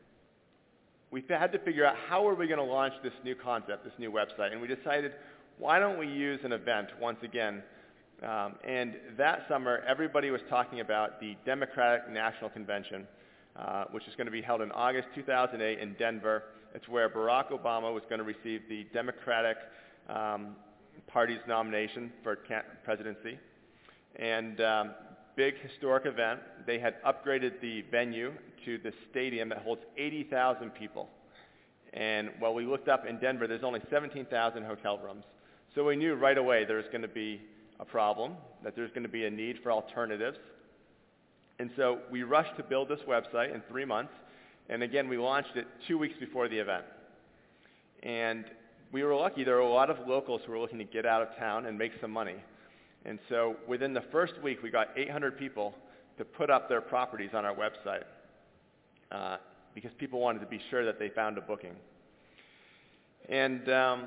[SPEAKER 6] we had to figure out how are we going to launch this new concept, this new website. And we decided, why don't we use an event once again? And that summer, everybody was talking about the Democratic National Convention, which is going to be held in August 2008 in Denver. It's where Barack Obama was going to receive the Democratic Party's nomination for presidency. And big historic event. They had upgraded the venue to the stadium that holds 80,000 people. And while we looked up in Denver, there's only 17,000 hotel rooms. So we knew right away there was going to be a problem, that there's going to be a need for alternatives. And so we rushed to build this website in 3 months. And again, we launched it 2 weeks before the event. And we were lucky. There were a lot of locals who were looking to get out of town and make some money. And so within the first week, we got 800 people to put up their properties on our website because people wanted to be sure that they found a booking. And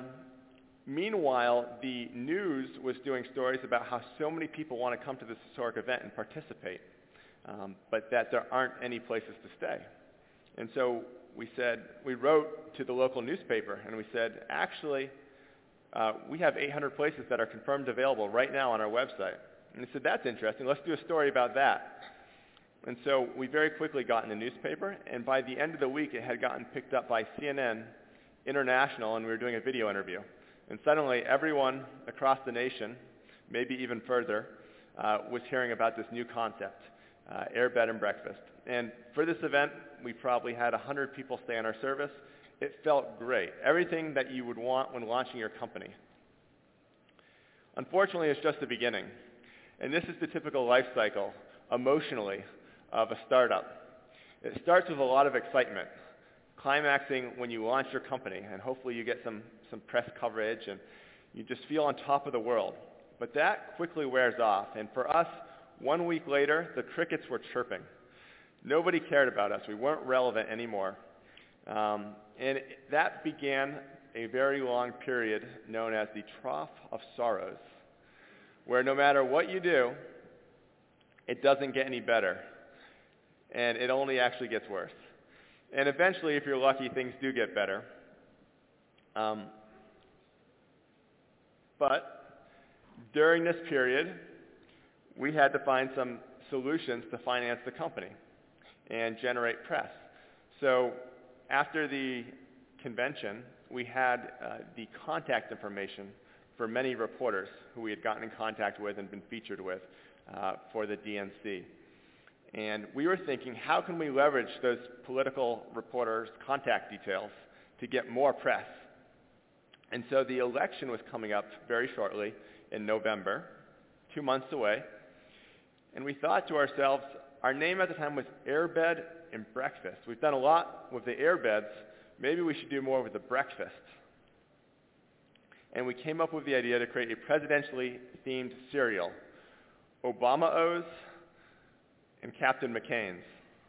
[SPEAKER 6] meanwhile, the news was doing stories about how so many people want to come to this historic event and participate, but that there aren't any places to stay. And so we wrote to the local newspaper, and we said, actually, we have 800 places that are confirmed available right now on our website. And they said, that's interesting. Let's do a story about that. And so we very quickly got in the newspaper, and by the end of the week, it had gotten picked up by CNN International, and we were doing a video interview. And suddenly, everyone across the nation, maybe even further, was hearing about this new concept, air, bed, and breakfast. And for this event, we probably had 100 people stay on our service. It felt great. Everything that you would want when launching your company. Unfortunately, it's just the beginning. And this is the typical life cycle, emotionally, of a startup. It starts with a lot of excitement, climaxing when you launch your company, and hopefully you get some press coverage, and you just feel on top of the world. But that quickly wears off. And for us, 1 week later, the crickets were chirping. Nobody cared about us. We weren't relevant anymore. And that began a very long period known as the Trough of Sorrows, where no matter what you do, it doesn't get any better. And it only actually gets worse. And eventually, if you're lucky, things do get better. But during this period, we had to find some solutions to finance the company and generate press. So after the convention, we had the contact information for many reporters who we had gotten in contact with and been featured with for the DNC. And we were thinking, how can we leverage those political reporters' contact details to get more press? And so the election was coming up very shortly in November, 2 months away. And we thought to ourselves, our name at the time was Airbed and Breakfast. We've done a lot with the airbeds. Maybe we should do more with the breakfast. And we came up with the idea to create a presidentially themed cereal, Obama-O's and Captain McCain's.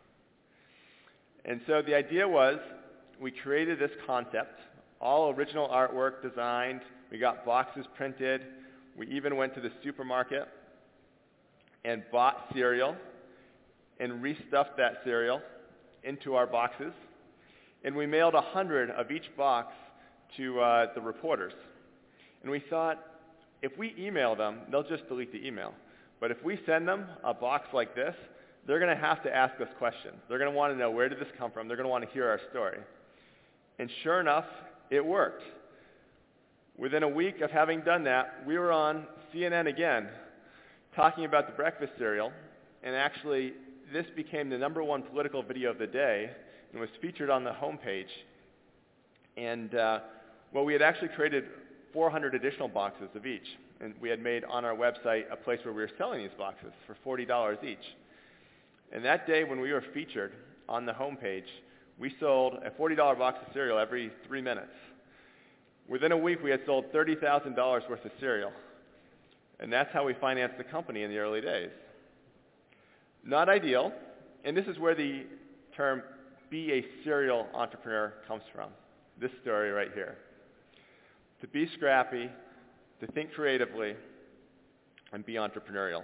[SPEAKER 6] And so the idea was we created this concept, all original artwork designed. We got boxes printed. We even went to the supermarket and bought cereal and restuffed that cereal into our boxes. And we mailed 100 of each box to the reporters. And we thought, if we email them, they'll just delete the email. But if we send them a box like this, they're going to have to ask us questions. They're going to want to know, where did this come from? They're going to want to hear our story. And sure enough, it worked. Within a week of having done that, we were on CNN again, talking about the breakfast cereal. And actually, this became the #1 political video of the day and was featured on the homepage. And we had actually created 400 additional boxes of each. And we had made on our website a place where we were selling these boxes for $40 each. And that day when we were featured on the homepage, we sold a $40 box of cereal every 3 minutes. Within a week, we had sold $30,000 worth of cereal. And that's how we financed the company in the early days. Not ideal, And this is where the term be a serial entrepreneur comes from, this story right here. To be scrappy, to think creatively, and be entrepreneurial.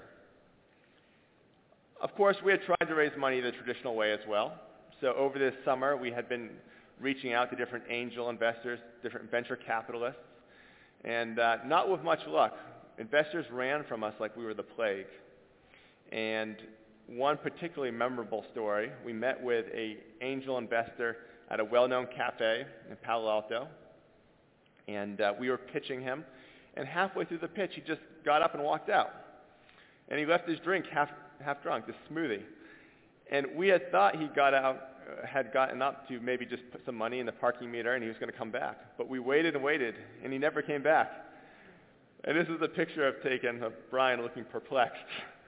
[SPEAKER 6] Of course, we had tried to raise money the traditional way as well. So over this summer, we had been reaching out to different angel investors, different venture capitalists, and not with much luck. Investors ran from us like we were the plague. And one particularly memorable story, we met with an angel investor at a well-known cafe in Palo Alto, and we were pitching him, and halfway through the pitch, he just got up and walked out. And he left his drink half drunk, this smoothie. And we had thought he had gotten up to maybe just put some money in the parking meter and he was going to come back. But we waited and waited, and he never came back. And this is a picture I've taken of Brian looking perplexed.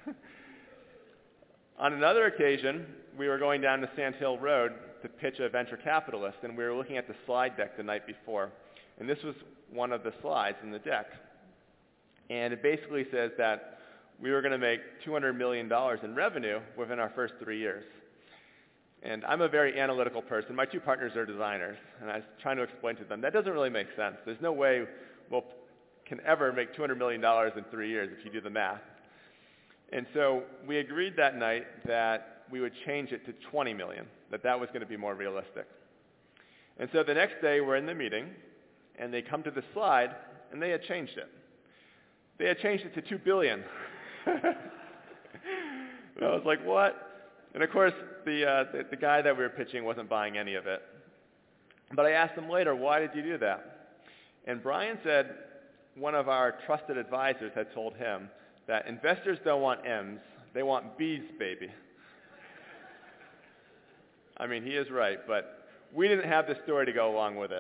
[SPEAKER 6] On another occasion, we were going down to Sand Hill Road to pitch a venture capitalist, and we were looking at the slide deck the night before. And this was one of the slides in the deck. And it basically says that we were going to make $200 million in revenue within our first 3 years. And I'm a very analytical person. My two partners are designers, and I was trying to explain to them, that doesn't really make sense. There's no way we can ever make $200 million in 3 years if you do the math. And so we agreed that night that we would change it to 20 million, that was going to be more realistic. And so the next day we're in the meeting, and they come to the slide, and they had changed it. They had changed it to 2 billion. And I was like, what? And of course, the guy that we were pitching wasn't buying any of it. But I asked him later, why did you do that? And Brian said one of our trusted advisors had told him that investors don't want M's, they want B's, baby. I mean, he is right, but we didn't have the story to go along with it.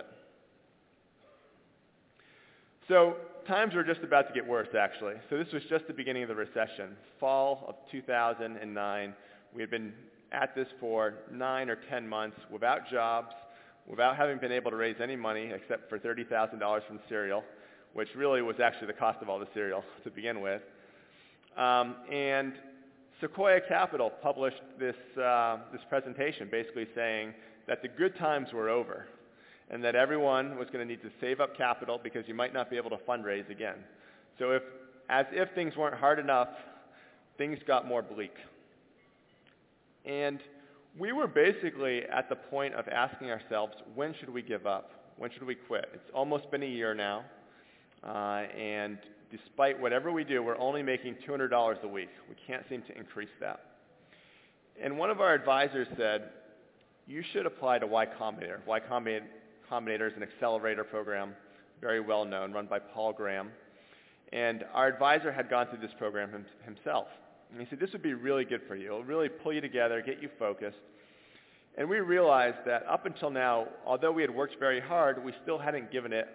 [SPEAKER 6] So times were just about to get worse, actually. So this was just the beginning of the recession, fall of 2009. We had been at this for 9 or 10 months without jobs, without having been able to raise any money except for $30,000 from cereal, which really was actually the cost of all the cereal to begin with. And Sequoia Capital published this presentation basically saying that the good times were over and that everyone was going to need to save up capital because you might not be able to fundraise again. So as if things weren't hard enough, things got more bleak. And we were basically at the point of asking ourselves, when should we give up? When should we quit? It's almost been a year now, and despite whatever we do, we're only making $200 a week. We can't seem to increase that. And one of our advisors said, you should apply to Y Combinator. Y Combinator is an accelerator program, very well known, run by Paul Graham. And our advisor had gone through this program himself. And he said, this would be really good for you. It'll really pull you together, get you focused. And we realized that up until now, although we had worked very hard, we still hadn't given it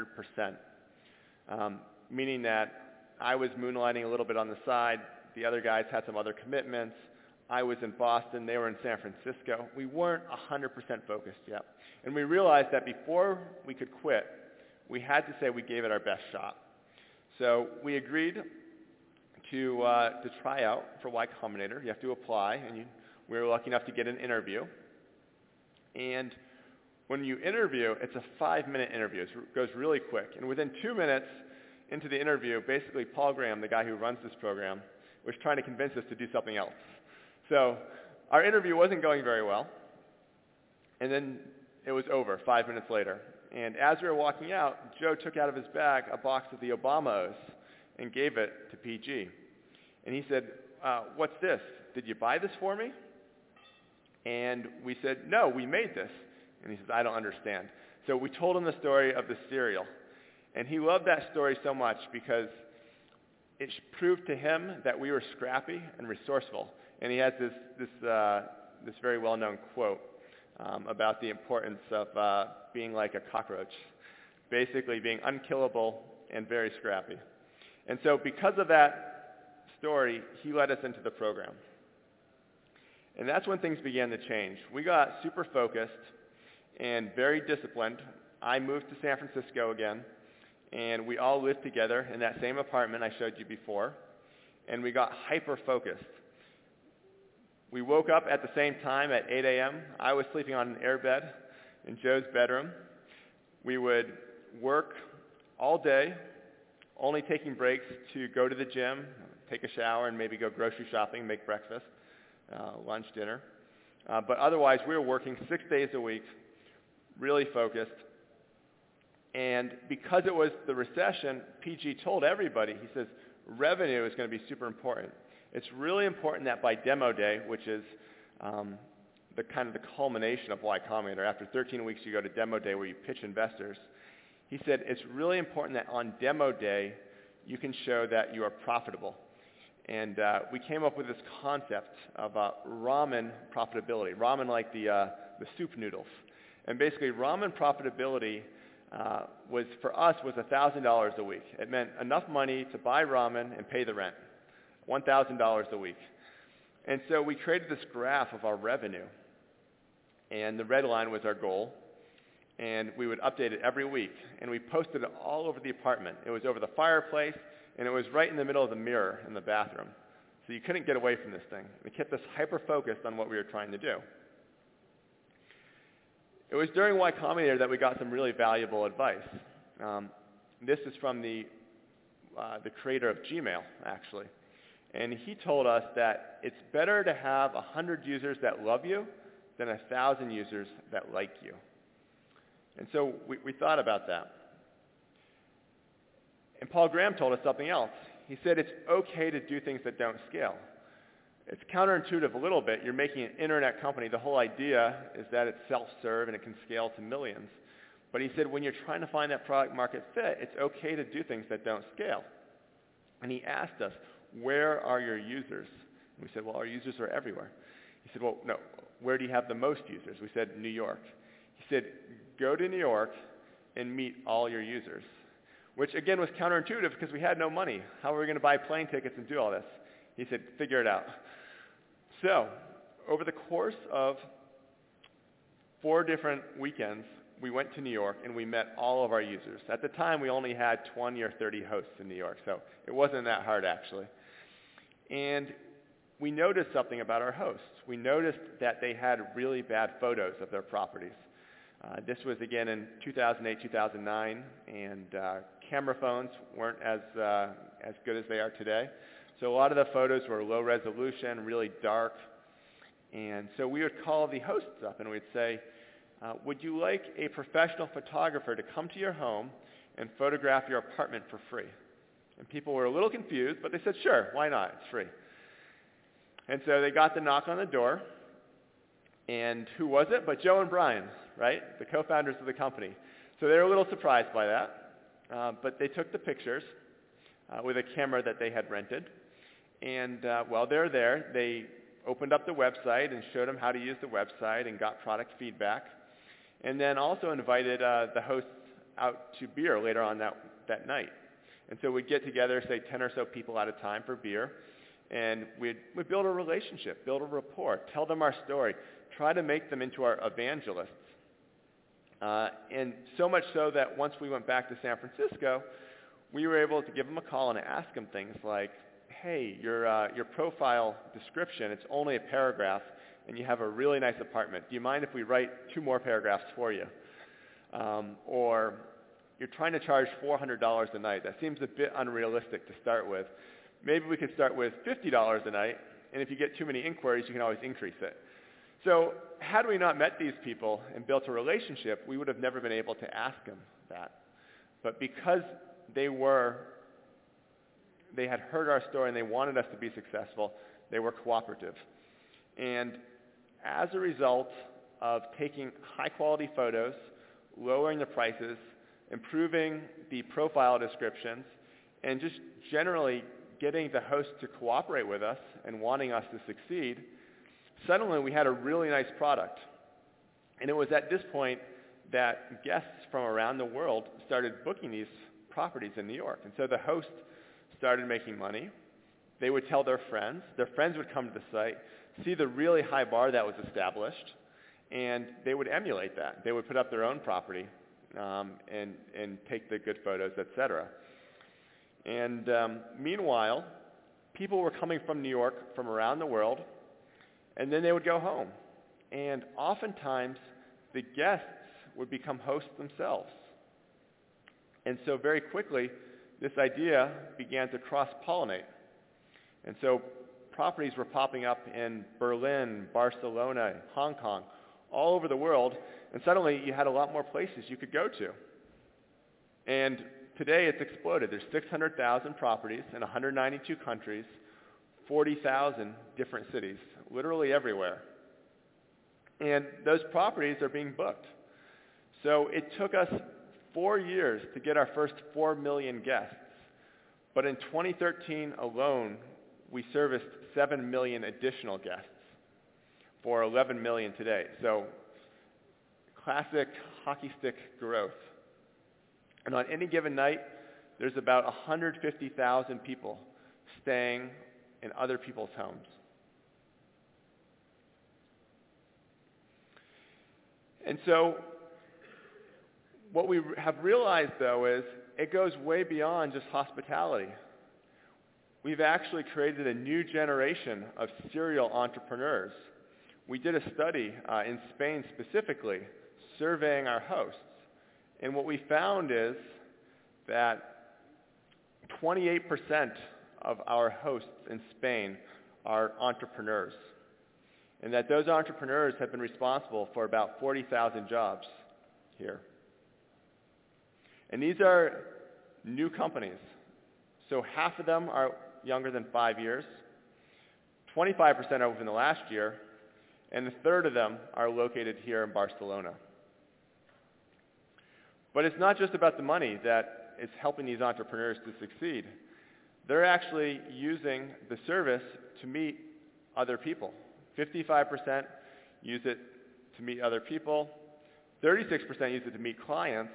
[SPEAKER 6] 100%. Meaning that I was moonlighting a little bit on the side. The other guys had some other commitments. I was in Boston. They were in San Francisco. We weren't 100% focused yet. And we realized that before we could quit, we had to say we gave it our best shot. So we agreed to try out for Y Combinator. You have to apply, and we were lucky enough to get an interview. And when you interview, it's a 5-minute interview. It goes really quick. And within 2 minutes into the interview, basically Paul Graham, the guy who runs this program, was trying to convince us to do something else. So our interview wasn't going very well. And then it was over 5 minutes later. And as we were walking out, Joe took out of his bag a box of the Obama-Os and gave it to PG. And he said, what's this? Did you buy this for me? And we said, no, we made this. And he says, I don't understand. So we told him the story of the cereal. And he loved that story so much because it proved to him that we were scrappy and resourceful. And he has this very well-known quote about the importance of being like a cockroach, basically being unkillable and very scrappy. And so because of that story, he led us into the program. And that's when things began to change. We got super focused and very disciplined. I moved to San Francisco again, and we all lived together in that same apartment I showed you before, and we got hyper-focused. We woke up at the same time at 8 a.m. I was sleeping on an airbed in Joe's bedroom. We would work all day, only taking breaks to go to the gym, take a shower, and maybe go grocery shopping, make breakfast, lunch, dinner. But otherwise, we were working 6 days a week, really focused. And because it was the recession, PG told everybody, he says, revenue is going to be super important. It's really important that by demo day, which is the kind of the culmination of Y Combinator, after 13 weeks you go to demo day where you pitch investors, he said it's really important that on demo day you can show that you are profitable. And we came up with this concept of ramen profitability, ramen like the soup noodles. And basically ramen profitability was for us was $1,000 a week. It meant enough money to buy ramen and pay the rent, $1,000 a week. And so we created this graph of our revenue, and the red line was our goal, and we would update it every week, and we posted it all over the apartment. It was over the fireplace, and it was right in the middle of the mirror in the bathroom. So you couldn't get away from this thing. We kept us hyper-focused on what we were trying to do. It was during Y Combinator that we got some really valuable advice. This is from the creator of Gmail, actually. And he told us that it's better to have 100 users that love you than 1,000 users that like you. And so we thought about that. And Paul Graham told us something else. He said it's okay to do things that don't scale. It's counterintuitive a little bit. You're making an internet company. The whole idea is that it's self-serve and it can scale to millions. But he said when you're trying to find that product market fit, it's okay to do things that don't scale. And he asked us, where are your users? And we said, well, our users are everywhere. He said, well, no, where do you have the most users? We said, New York. He said, go to New York and meet all your users, which again was counterintuitive because we had no money. How were we going to buy plane tickets and do all this? He said, figure it out. So over the course of 4 different weekends, we went to New York and we met all of our users. At the time, we only had 20 or 30 hosts in New York, so it wasn't that hard actually. And we noticed something about our hosts. We noticed that they had really bad photos of their properties. This was again in 2008, 2009, and camera phones weren't as good as they are today. So a lot of the photos were low resolution, really dark. And so we would call the hosts up and we'd say, would you like a professional photographer to come to your home and photograph your apartment for free? And people were a little confused, but they said, sure, why not? It's free. And so they got the knock on the door. And who was it? But Joe and Brian, right? The co-founders of the company. So they were a little surprised by that. But they took the pictures with a camera that they had rented. And while they were there, they opened up the website and showed them how to use the website and got product feedback. And then also invited the hosts out to beer later on that night. And so we'd get together, say 10 or so people at a time for beer. And we'd build a relationship, build a rapport, tell them our story, try to make them into our evangelists. And so much so that once we went back to San Francisco, we were able to give them a call and ask them things like, hey, your profile description, it's only a paragraph, and you have a really nice apartment. Do you mind if we write 2 more paragraphs for you? Or you're trying to charge $400 a night. That seems a bit unrealistic to start with. Maybe we could start with $50 a night, and if you get too many inquiries, you can always increase it. So had we not met these people and built a relationship, we would have never been able to ask them that. But because they had heard our story and they wanted us to be successful, they were cooperative. And as a result of taking high-quality photos, lowering the prices, improving the profile descriptions, and just generally getting the host to cooperate with us and wanting us to succeed, suddenly we had a really nice product. And it was at this point that guests from around the world started booking these properties in New York. And so the host started making money. They would tell their friends. Their friends would come to the site, see the really high bar that was established, and they would emulate that. They would put up their own property and take the good photos, etc. And meanwhile, people were coming from New York from around the world, and then they would go home. And oftentimes, the guests would become hosts themselves. And so very quickly, this idea began to cross-pollinate. And so properties were popping up in Berlin, Barcelona, Hong Kong, all over the world, and suddenly you had a lot more places you could go to. And today it's exploded. There's 600,000 properties in 192 countries, 40,000 different cities, literally everywhere. And those properties are being booked. So it took us 4 years to get our first 4 million guests. But in 2013 alone, we serviced 7 million additional guests for 11 million today. So classic hockey stick growth. And on any given night, there's about 150,000 people staying in other people's homes. And so what we have realized, though, is it goes way beyond just hospitality. We've actually created a new generation of serial entrepreneurs. We did a study in Spain specifically, surveying our hosts. And what we found is that 28% of our hosts in Spain are entrepreneurs, and that those entrepreneurs have been responsible for about 40,000 jobs here. And these are new companies. So half of them are younger than 5 years, 25% over in the last year, and a third of them are located here in Barcelona. But it's not just about the money that is helping these entrepreneurs to succeed. They're actually using the service to meet other people. 55% use it to meet other people, 36% use it to meet clients,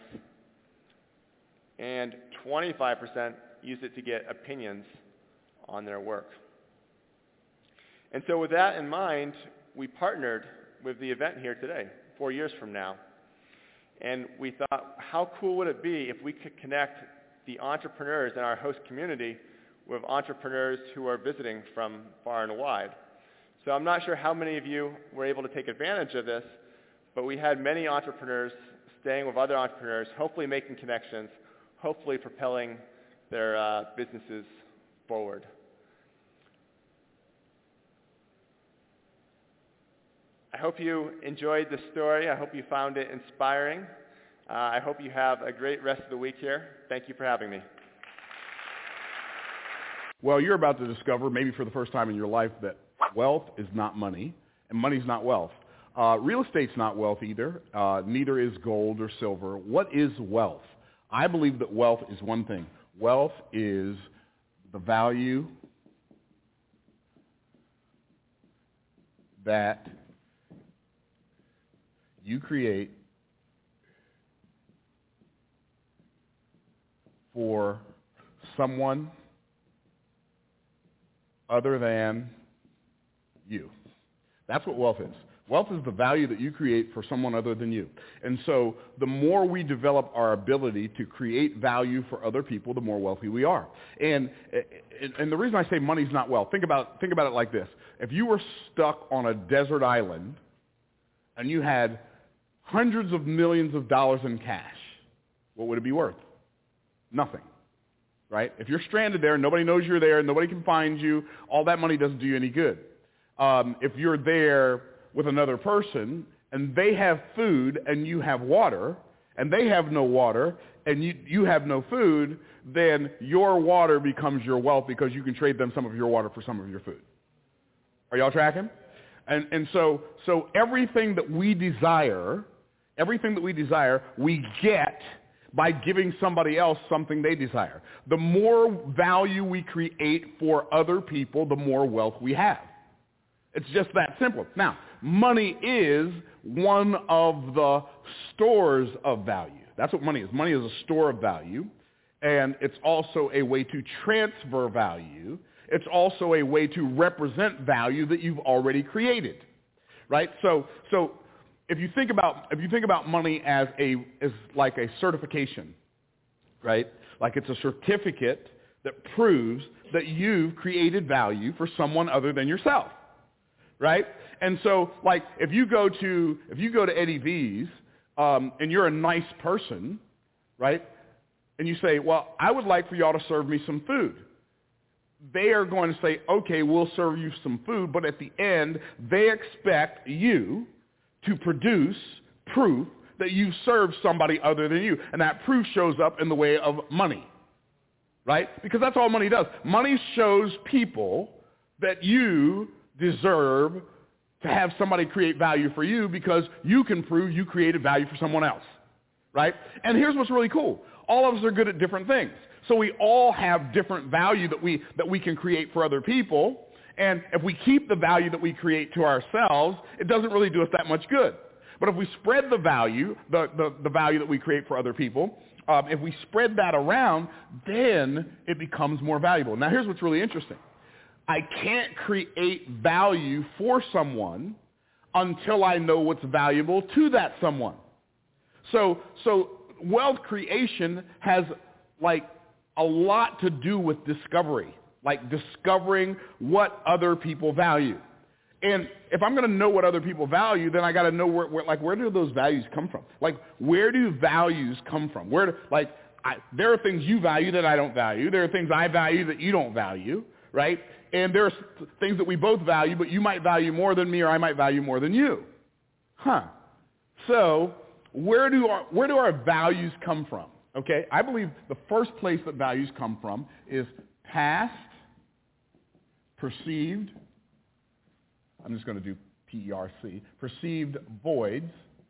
[SPEAKER 6] and 25% use it to get opinions on their work. And so with that in mind, we partnered with the event here today, 4 years from now. And we thought, how cool would it be if we could connect the entrepreneurs in our host community with entrepreneurs who are visiting from far and wide. So I'm not sure how many of you were able to take advantage of this, but we had many entrepreneurs staying with other entrepreneurs, hopefully making connections, hopefully propelling their businesses forward. I hope you enjoyed the story. I hope you found it inspiring. I hope you have a great rest of the week here. Thank you for having me.
[SPEAKER 5] Well, you're about to discover, maybe for the first time in your life, that wealth is not money, and money's not wealth. Real estate's not wealth either. Neither is gold or silver. What is wealth? I believe that wealth is one thing. Wealth is the value that you create for someone other than you. That's what wealth is. Wealth is the value that you create for someone other than you. And so the more we develop our ability to create value for other people, the more wealthy we are. And the reason I say money's not wealth, think about it like this. If you were stuck on a desert island and you had hundreds of millions of dollars in cash, what would it be worth? Nothing, right? If you're stranded there, nobody knows you're there, nobody can find you, all that money doesn't do you any good. If you're there with another person and they have food and you have water, and they have no water and you have no food, then your water becomes your wealth because you can trade them some of your water for some of your food. Are y'all tracking? And so everything that we desire, we get by giving somebody else something they desire. The more value we create for other people, the more wealth we have. It's just that simple. Now, money is one of the stores of value. That's what money is. Money is a store of value, and it's also a way to transfer value. It's also a way to represent value that you've already created, right? So if you think about money as like a certification, right? Like it's a certificate that proves that you've created value for someone other than yourself, right? And so, like, if you go to Eddie V's and you're a nice person, right, and you say, well, I would like for y'all to serve me some food. They are going to say, okay, we'll serve you some food, but at the end, they expect you to produce proof that you've served somebody other than you. And that proof shows up in the way of money, right? Because that's all money does. Money shows people that you deserve to have somebody create value for you because you can prove you created value for someone else, right? And here's what's really cool. All of us are good at different things. So we all have different value that we can create for other people. And if we keep the value that we create to ourselves, it doesn't really do us that much good. But if we spread the value, the value that we create for other people, if we spread that around, then it becomes more valuable. Now here's what's really interesting. I can't create value for someone until I know what's valuable to that someone. So wealth creation has like a lot to do with discovery, like discovering what other people value. And if I'm going to know what other people value, then I got to know where do those values come from? Like, where do values come from? There are things you value that I don't value. There are things I value that you don't value, right? And there are things that we both value, but you might value more than me or I might value more than you. So where do our values come from? Okay, I believe the first place that values come from is past, perceived, I'm just going to do PERC, perceived voids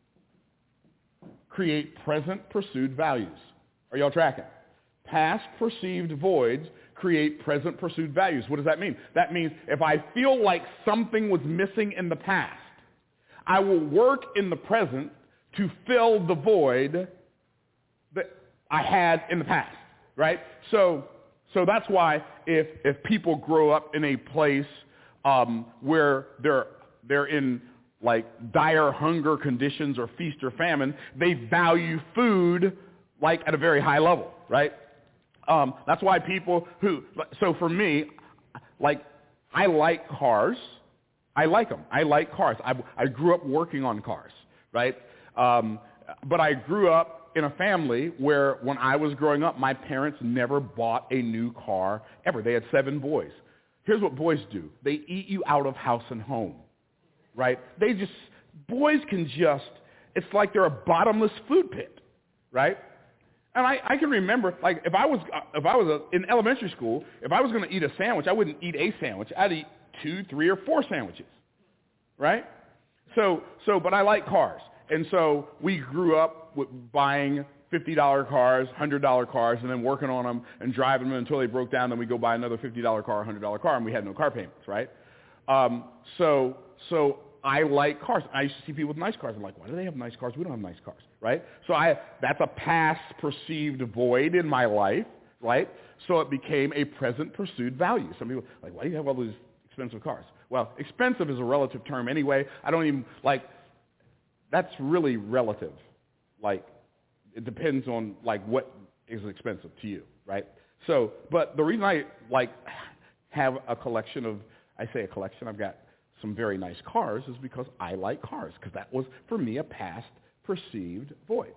[SPEAKER 5] create present pursued values. Are y'all tracking? Past perceived voids create present pursued values. What does that mean? That means if I feel like something was missing in the past, I will work in the present to fill the void that I had in the past, right? So that's why if people grow up in a place where they're in like dire hunger conditions or feast or famine, they value food like at a very high level, right? That's why people so for me, like I like cars. I like them. I like cars. I grew up working on cars, right? But I grew up in a family where when I was growing up, my parents never bought a new car ever. They had 7 boys. Here's what boys do. They eat you out of house and home, right? Boys can it's like they're a bottomless food pit, right? And I can remember, like, if I was in elementary school, if I was going to eat a sandwich, I wouldn't eat a sandwich. I'd eat 2, 3, or 4 sandwiches, right? But I like cars. And so we grew up with buying $50 cars, $100 cars, and then working on them and driving them until they broke down. Then we go buy another $50 car, $100 car, and we had no car payments, right? So I like cars. I used to see people with nice cars. I'm like, why do they have nice cars? We don't have nice cars, right? So that's a past perceived void in my life, right? So it became a present pursued value. Some people are like, why do you have all these expensive cars? Well, expensive is a relative term anyway. I don't even that's really relative. Like, it depends on like what is expensive to you, right? So, but the reason I have a collection of, I say a collection, I've got some very nice cars is because I like cars, because that was for me a past perceived void.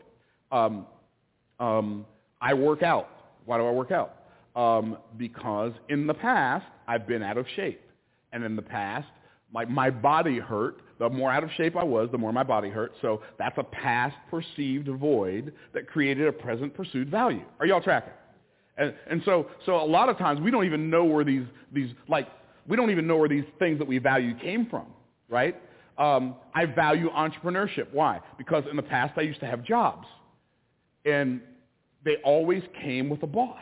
[SPEAKER 5] I work out. Why do I work out? Because in the past I've been out of shape, and in the past my body hurt. The more out of shape I was, the more my body hurt. So that's a past perceived void that created a present pursued value. Are y'all tracking? And so a lot of times we don't even know where these we don't even know where these things that we value came from, right? I value entrepreneurship. Why? Because in the past I used to have jobs, and they always came with a boss.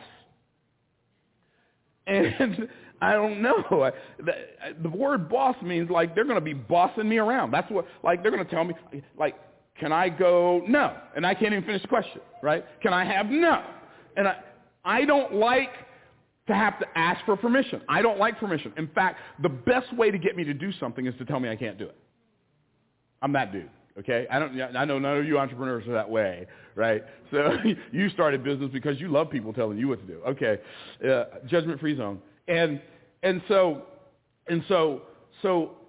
[SPEAKER 5] And I don't know. The word boss means like they're going to be bossing me around. That's what, like, they're going to tell me, like, can I go? No. And I can't even finish the question, right? Can I have? No. And I don't like to have to ask for permission. I don't like permission. In fact, the best way to get me to do something is to tell me I can't do it. I'm that dude, okay? I know none of you entrepreneurs are that way, right? So you started business because you love people telling you what to do. Okay, judgment-free zone. And so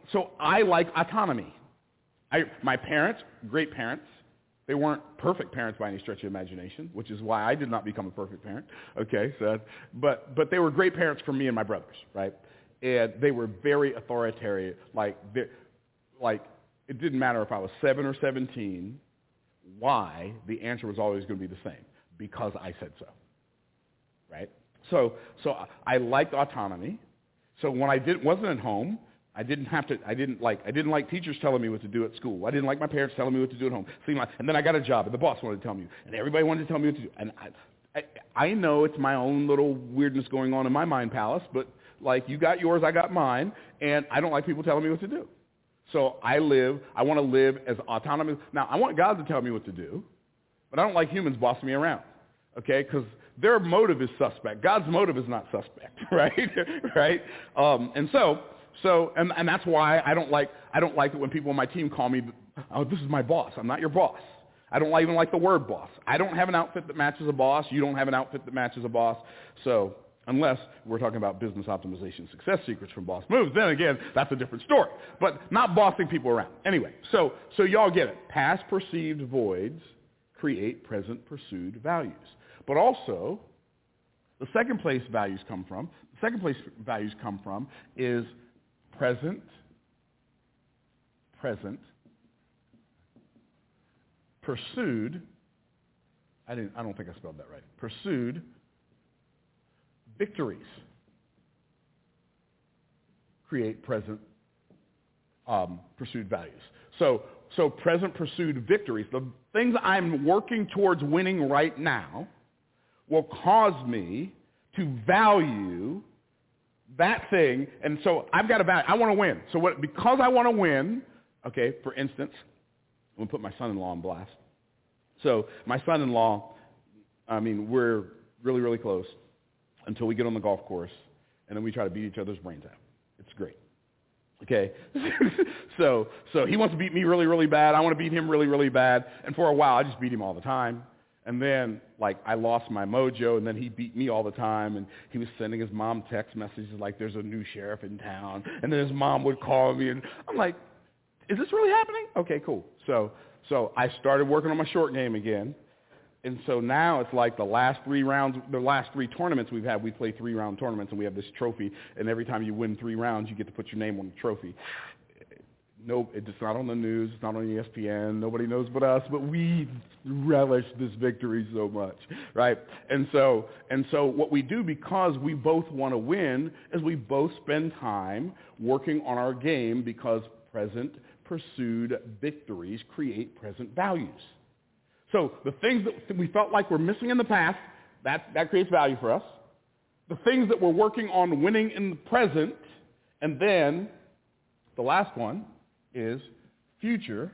[SPEAKER 5] so I like autonomy. My parents, great parents, they weren't perfect parents by any stretch of imagination, which is why I did not become a perfect parent. Okay, so but they were great parents for me and my brothers, right? And they were very authoritarian. Like it didn't matter if I was 7 or 17. Why? The answer was always going to be the same, because I said so, right? So I liked autonomy. So when I wasn't at home, I didn't like teachers telling me what to do at school. I didn't like my parents telling me what to do at home. And then I got a job, and the boss wanted to tell me, and everybody wanted to tell me what to do. And I know it's my own little weirdness going on in my mind palace, but like you got yours, I got mine, and I don't like people telling me what to do. So I want to live as autonomous. Now, I want God to tell me what to do, but I don't like humans bossing me around, okay, because their motive is suspect. God's motive is not suspect, right? Right? And that's why I don't like it when people on my team call me, oh, this is my boss. I'm not your boss. I don't even like the word boss. I don't have an outfit that matches a boss. You don't have an outfit that matches a boss. So unless we're talking about business optimization success secrets from Boss Moves, then again, that's a different story. But not bossing people around. Anyway, so y'all get it. Past perceived voids create present pursued values. But also, the second place values come from is present, pursued, I don't think I spelled that right, pursued victories create present pursued values. So present pursued victories, the things I'm working towards winning right now, will cause me to value that thing. And so I've got to value. I want to win. So because I want to win, okay, for instance, I'm going to put my son-in-law on blast. So my son-in-law, we're really, really close until we get on the golf course, and then we try to beat each other's brains out. It's great. Okay? So he wants to beat me really, really bad. I want to beat him really, really bad. And for a while, I just beat him all the time. And then, I lost my mojo, and then he beat me all the time, and he was sending his mom text messages like, there's a new sheriff in town, and then his mom would call me, and I'm like, is this really happening? Okay, cool. So I started working on my short game again, and so now it's like the last 3 tournaments we've had, we play 3-round tournaments, and we have this trophy, and every time you win 3 rounds, you get to put your name on the trophy. No, it's not on the news. It's not on ESPN. Nobody knows but us. But we relish this victory so much, right? And so what we do, because we both want to win, is we both spend time working on our game, because present pursued victories create present values. So the things that we felt like we're missing in the past, that creates value for us. The things that we're working on winning in the present, and then the last one is future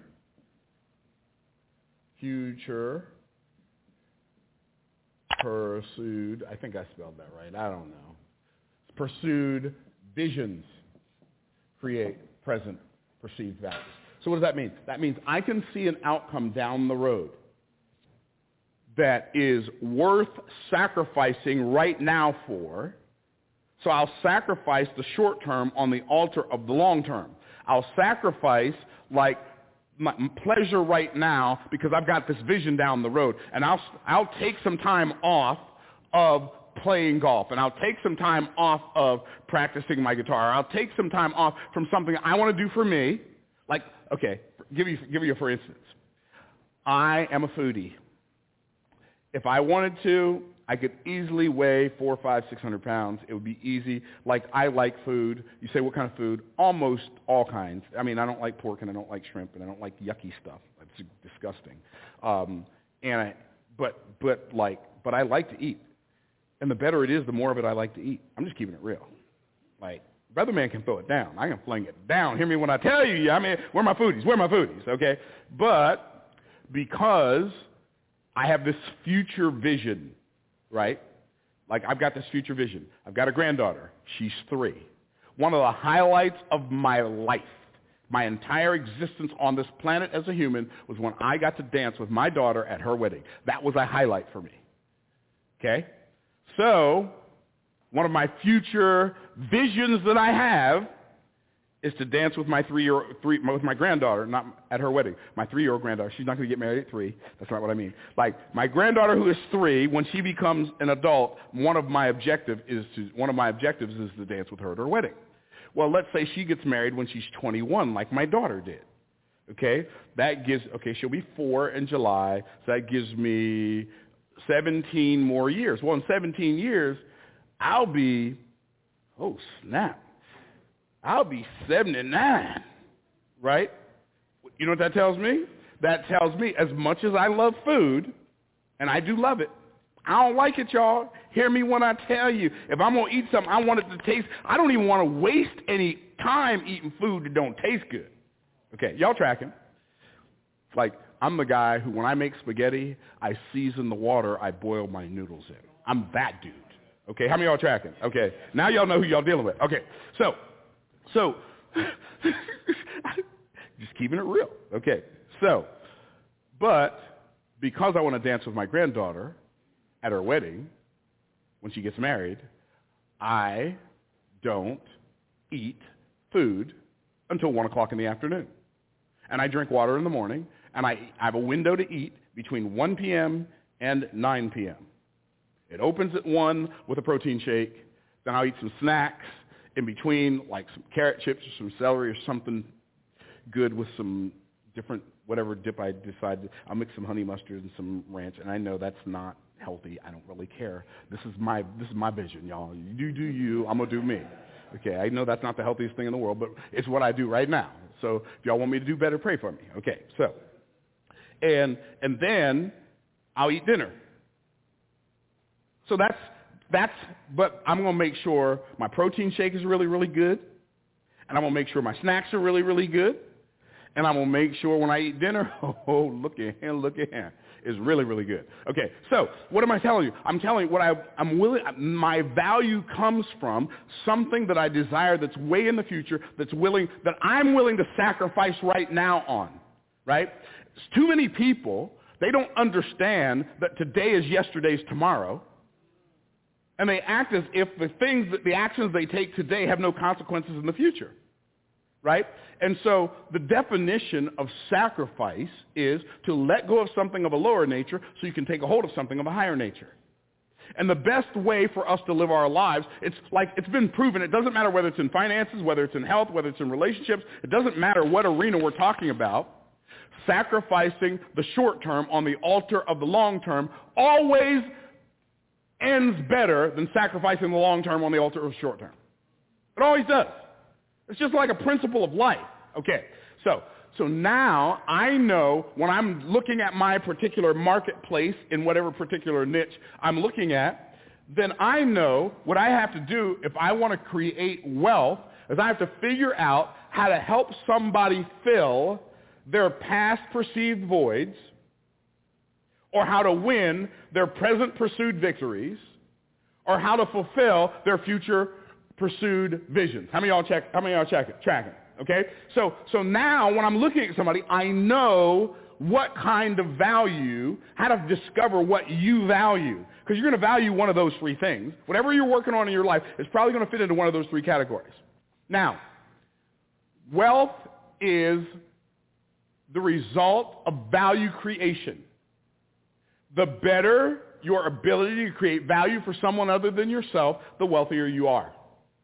[SPEAKER 5] pursued, I think I spelled that right, I don't know. Pursued visions create present perceived values. So what does that mean? That means I can see an outcome down the road that is worth sacrificing right now for, so I'll sacrifice the short term on the altar of the long term. I'll sacrifice my pleasure right now because I've got this vision down the road, and I'll take some time off of playing golf, and I'll take some time off of practicing my guitar. I'll take some time off from something I want to do for me. Like, okay, give you for instance. I am a foodie. If I wanted to, I could easily weigh 400, 500, 600 pounds. It would be easy. I like food. You say, what kind of food? Almost all kinds. I don't like pork, and I don't like shrimp, and I don't like yucky stuff. It's disgusting. But I like to eat. And the better it is, the more of it I like to eat. I'm just keeping it real. Brother man can throw it down. I can fling it down. Hear me when I tell you. Where my foodies? Where my foodies? Okay? But because I have this future vision, right? I've got this future vision. I've got a granddaughter. She's 3. One of the highlights of my life, my entire existence on this planet as a human, was when I got to dance with my daughter at her wedding. That was a highlight for me. Okay? So one of my future visions that I have is to dance with my with my granddaughter, not at her wedding. My 3-year-old granddaughter. She's not going to get married at 3. That's not what I mean. Like my granddaughter who is 3, when she becomes an adult, one of my objectives is to dance with her at her wedding. Well, let's say she gets married when she's 21, like my daughter did. Okay, she'll be 4 in July, so that gives me 17 more years. Well, in 17 years, I'll be 79, right? You know what that tells me? That tells me as much as I love food, and I do love it, I don't like it, y'all. Hear me when I tell you. If I'm going to eat something, I want it to taste. I don't even want to waste any time eating food that don't taste good. Okay, y'all tracking? Like, I'm the guy who, when I make spaghetti, I season the water I boil my noodles in. I'm that dude. Okay, how many of y'all tracking? Okay, now y'all know who y'all dealing with. Okay, so just keeping it real. Okay, but because I want to dance with my granddaughter at her wedding, when she gets married, I don't eat food until 1 o'clock in the afternoon. And I drink water in the morning, and I have a window to eat between 1 p.m. and 9 p.m. It opens at 1 with a protein shake. Then I'll eat some snacks in between, like some carrot chips or some celery or something good with some different, whatever dip I decide. I'll mix some honey mustard and some ranch, and I know that's not healthy. I don't really care. This is my vision, y'all. You do you. I'm going to do me. Okay, I know that's not the healthiest thing in the world, but it's what I do right now. So if y'all want me to do better, pray for me. Okay, so, and then I'll eat dinner. So but I'm going to make sure my protein shake is really, really good, and I'm going to make sure my snacks are really, really good, and I'm going to make sure when I eat dinner, look at him, is really, really good. Okay, so what am I telling you? I'm telling you my value comes from something that I desire that's way in the future, that I'm willing to sacrifice right now on, right? Too many people, they don't understand that today is yesterday's tomorrow, and they act as if the actions they take today have no consequences in the future, right? And so the definition of sacrifice is to let go of something of a lower nature so you can take a hold of something of a higher nature. And the best way for us to live our lives, it's been proven. It doesn't matter whether it's in finances, whether it's in health, whether it's in relationships. It doesn't matter what arena we're talking about. Sacrificing the short term on the altar of the long term always ends better than sacrificing the long term on the altar of the short term. It always does. It's just like a principle of life. Okay, so now I know when I'm looking at my particular marketplace in whatever particular niche I'm looking at, then I know what I have to do if I want to create wealth is I have to figure out how to help somebody fill their past perceived voids or how to win their present pursued victories or how to fulfill their future pursued visions. How many of y'all tracking? Okay? So now when I'm looking at somebody, I know what kind of value, how to discover what you value. Because you're going to value one of those 3 things. Whatever you're working on in your life is probably going to fit into one of those 3 categories. Now, wealth is the result of value creation. The better your ability to create value for someone other than yourself, the wealthier you are.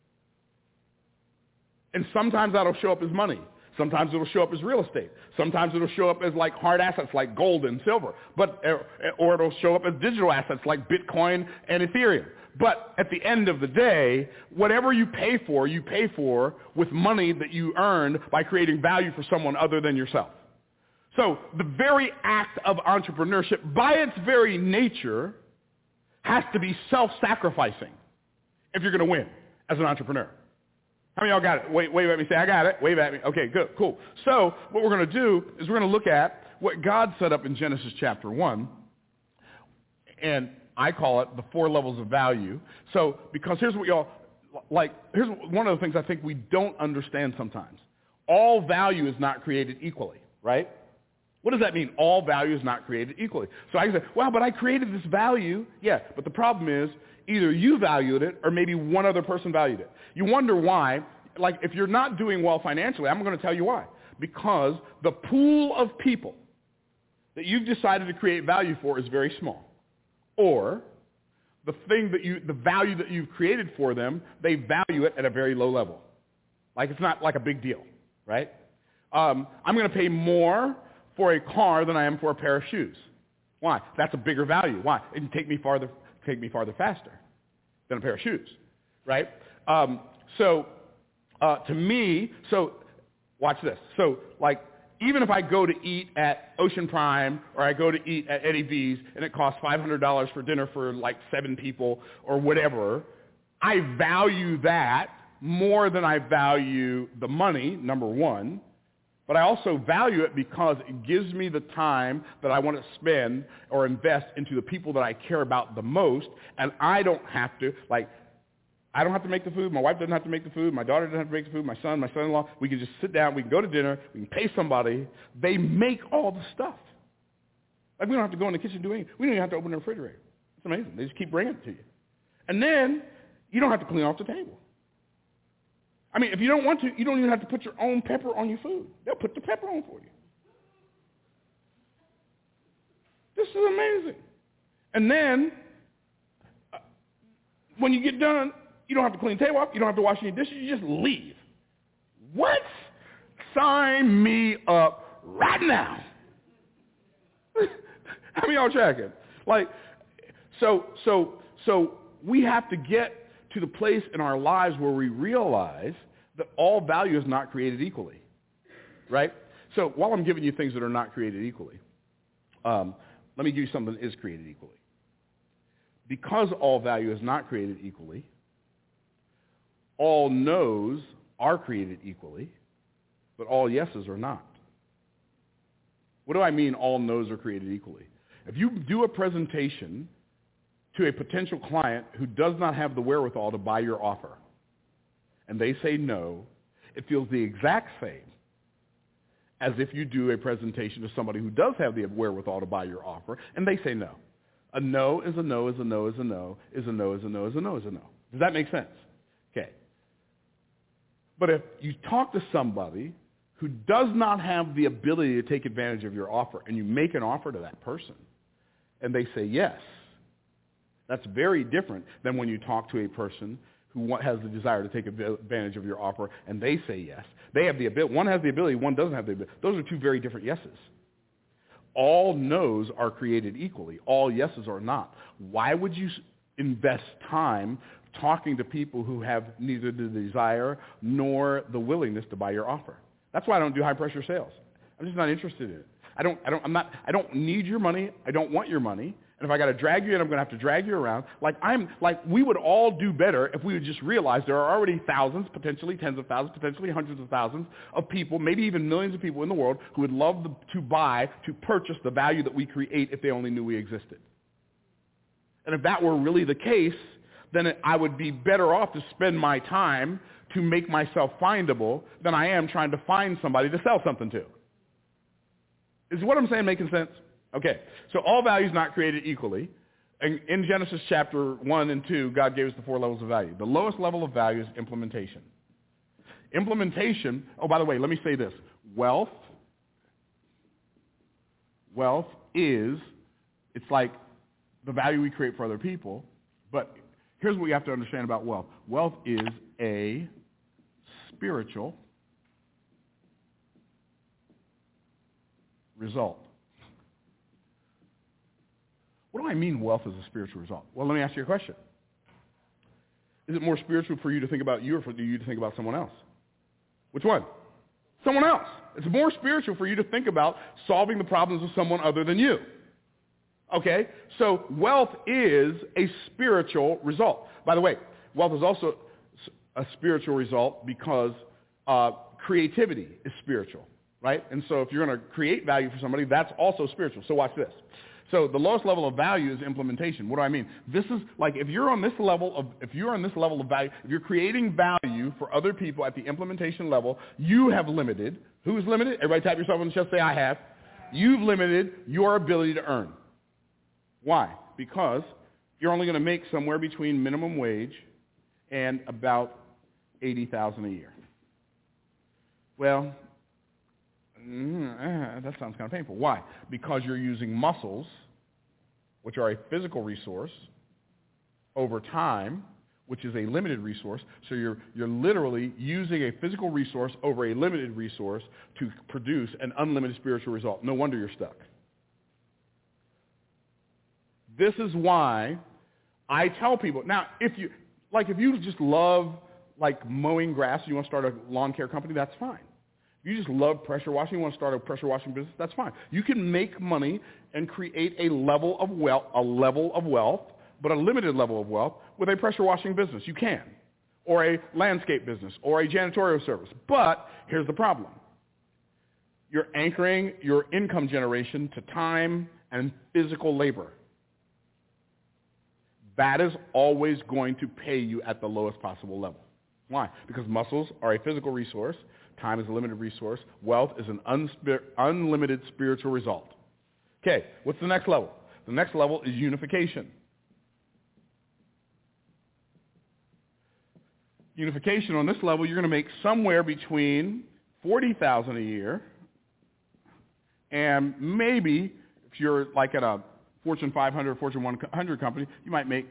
[SPEAKER 5] And sometimes that'll show up as money. Sometimes it'll show up as real estate. Sometimes it'll show up as like hard assets like gold and silver. Or it'll show up as digital assets like Bitcoin and Ethereum. But at the end of the day, whatever you pay for with money that you earned by creating value for someone other than yourself. So the very act of entrepreneurship, by its very nature, has to be self-sacrificing if you're going to win as an entrepreneur. How many of y'all got it? Wave at me. Say, I got it. Wave at me. Okay, good, cool. So what we're going to do is we're going to look at what God set up in Genesis chapter 1, and I call it the 4 levels of value. So because here's what here's one of the things I think we don't understand sometimes. All value is not created equally, right? What does that mean? All value is not created equally. So I can say, well, but I created this value. Yeah, but the problem is either you valued it or maybe one other person valued it. You wonder why like if you're not doing well financially, I'm going to tell you why. Because the pool of people that you've decided to create value for is very small. Or the value that you've created for them, they value it at a very low level. Like it's not like a big deal, right? I'm going to pay more for a car than I am for a pair of shoes. Why? That's a bigger value. Why? It can take me farther faster than a pair of shoes, right? To me, watch this. So, like, even if I go to eat at Ocean Prime or I go to eat at Eddie V's and it costs $500 for dinner for like 7 people or whatever, I value that more than I value the money, number one. But I also value it because it gives me the time that I want to spend or invest into the people that I care about the most, and I don't have to make the food. My wife doesn't have to make the food. My daughter doesn't have to make the food. My son, my son-in-law. We can just sit down. We can go to dinner. We can pay somebody. They make all the stuff. Like we don't have to go in the kitchen and do anything. We don't even have to open the refrigerator. It's amazing. They just keep bringing it to you. And then you don't have to clean off the table. I mean, if you don't want to, you don't even have to put your own pepper on your food. They'll put the pepper on for you. This is amazing. And then, when you get done, you don't have to clean the table up. You don't have to wash any dishes. You just leave. What? Sign me up right now. How many y'all tracking? Like, so we have to get to the place in our lives where we realize that all value is not created equally, right? So while I'm giving you things that are not created equally, let me give you something that is created equally. Because all value is not created equally, all no's are created equally, but all yeses are not. What do I mean all no's are created equally? If you do a presentation to a potential client who does not have the wherewithal to buy your offer, and they say no, it feels the exact same as if you do a presentation to somebody who does have the wherewithal to buy your offer, and they say no. A no is a no is a no is a no is a no is a no is a no is a no. Does that make sense? Okay. But if you talk to somebody who does not have the ability to take advantage of your offer, and you make an offer to that person, and they say yes, that's very different than when you talk to a person who has the desire to take advantage of your offer, and they say yes. They have the ability. One has the ability, one doesn't have the ability. Those are two very different yeses. All no's are created equally. All yeses are not. Why would you invest time talking to people who have neither the desire nor the willingness to buy your offer? That's why I don't do high-pressure sales. I'm just not interested in it. I don't need your money. I don't want your money. And if I got to drag you in, I'm going to have to drag you around. We would all do better if we would just realize there are already thousands, potentially tens of thousands, potentially hundreds of thousands of people, maybe even millions of people in the world who would love to purchase the value that we create if they only knew we existed. And if that were really the case, then I would be better off to spend my time to make myself findable than I am trying to find somebody to sell something to. Is what I'm saying making sense? Okay, so all value is not created equally. In Genesis chapter 1 and 2, God gave us the 4 levels of value. The lowest level of value is implementation. Implementation, oh, by the way, let me say this. Wealth is, it's like the value we create for other people, but here's what you have to understand about wealth. Wealth is a spiritual result. What do I mean wealth is a spiritual result? Well, let me ask you a question. Is it more spiritual for you to think about you or for you to think about someone else? Which one? Someone else. It's more spiritual for you to think about solving the problems of someone other than you. Okay? So wealth is a spiritual result. By the way, wealth is also a spiritual result because creativity is spiritual, right? And so if you're going to create value for somebody, that's also spiritual. So watch this. So the lowest level of value is implementation. What do I mean? This is like if you're on this level of value, if you're creating value for other people at the implementation level, you have limited. Who's limited? Everybody tap yourself on the chest, say I have. You've limited your ability to earn. Why? Because you're only going to make somewhere between minimum wage and about $80,000 a year. Well, that sounds kind of painful. Why? Because you're using muscles, which are a physical resource, over time, which is a limited resource. So you're literally using a physical resource over a limited resource to produce an unlimited spiritual result. No wonder you're stuck. This is why I tell people, now, if you just love mowing grass, you want to start a lawn care company, that's fine. If you just love pressure washing, you want to start a pressure washing business, that's fine. You can make money and create a level of wealth, but a limited level of wealth with a pressure washing business. You can. Or a landscape business, or a janitorial service. But here's the problem. You're anchoring your income generation to time and physical labor. That is always going to pay you at the lowest possible level. Why? Because muscles are a physical resource, time is a limited resource, wealth is an unlimited spiritual result. Okay, what's the next level? The next level is unification. Unification, on this level, you're going to make somewhere between $40,000 a year and maybe, if you're like at a Fortune 500, Fortune 100 company, you might make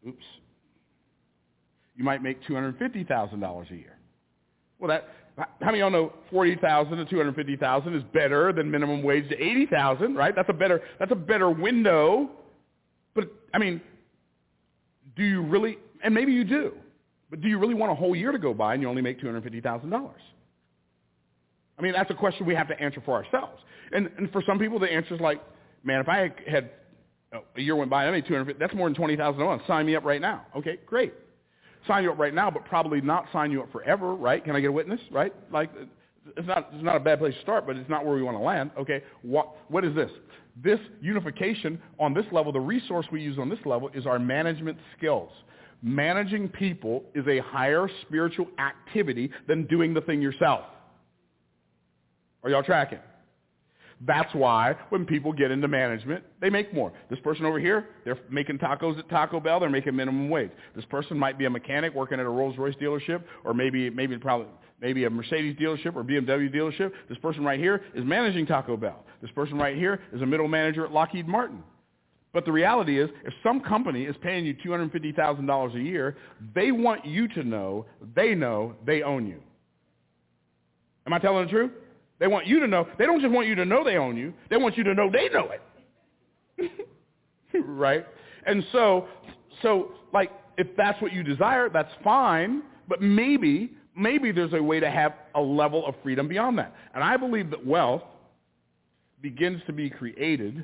[SPEAKER 5] $250,000 a year. Well, how many of y'all know $40,000 to $250,000 is better than minimum wage to $80,000, right? That's a better window. But I mean, do you really? And maybe you do. But do you really want a whole year to go by and you only make $250,000? I mean, that's a question we have to answer for ourselves. And for some people, the answer is like, man, if I had a year went by and I made $250,000, that's more than $20,000 a month. Sign me up right now. Okay, great. Sign you up right now, but probably not sign you up forever, right? Can I get a witness, right? Like, it's not a bad place to start, but it's not where we want to land. Okay, what is this? This unification on this level, the resource we use on this level is our management skills. Managing people is a higher spiritual activity than doing the thing yourself. Are y'all tracking? That's why when people get into management, they make more. This person over here, they're making tacos at Taco Bell, they're making minimum wage. This person might be a mechanic working at a Rolls-Royce dealership, or maybe a Mercedes dealership or BMW dealership. This person right here is managing Taco Bell. This person right here is a middle manager at Lockheed Martin. But the reality is, if some company is paying you $250,000 a year, they want you to know they own you. Am I telling the truth? They want you to know. They don't just want you to know they own you. They want you to know they know it. Right? And so, like, if that's what you desire, that's fine. But maybe there's a way to have a level of freedom beyond that. And I believe that wealth begins to be created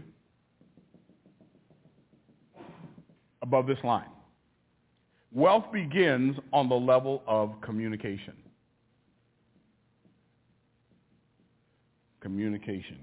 [SPEAKER 5] above this line. Wealth begins on the level of communication. Communication,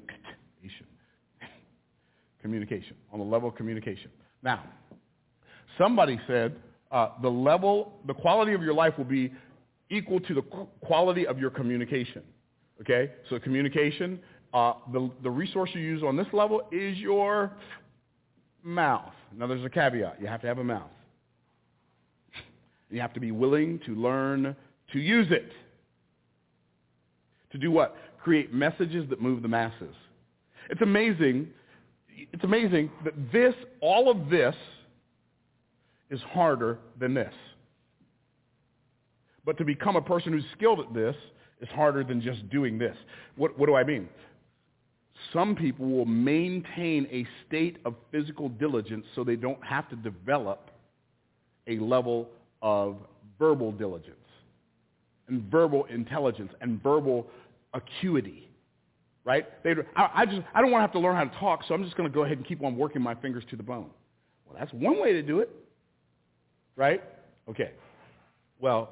[SPEAKER 5] on the level of communication. Now, somebody said the quality of your life will be equal to the quality of your communication. Okay? So communication, the resource you use on this level is your mouth. Now, there's a caveat. You have to have a mouth. You have to be willing to learn to use it. To do what? Create messages that move the masses. It's amazing that all of this is harder than this. But to become a person who's skilled at this is harder than just doing this. What do I mean? Some people will maintain a state of physical diligence so they don't have to develop a level of verbal diligence and verbal intelligence and verbal acuity, right? I don't want to have to learn how to talk, so I'm just going to go ahead and keep on working my fingers to the bone. Well, that's one way to do it, right? Okay. Well,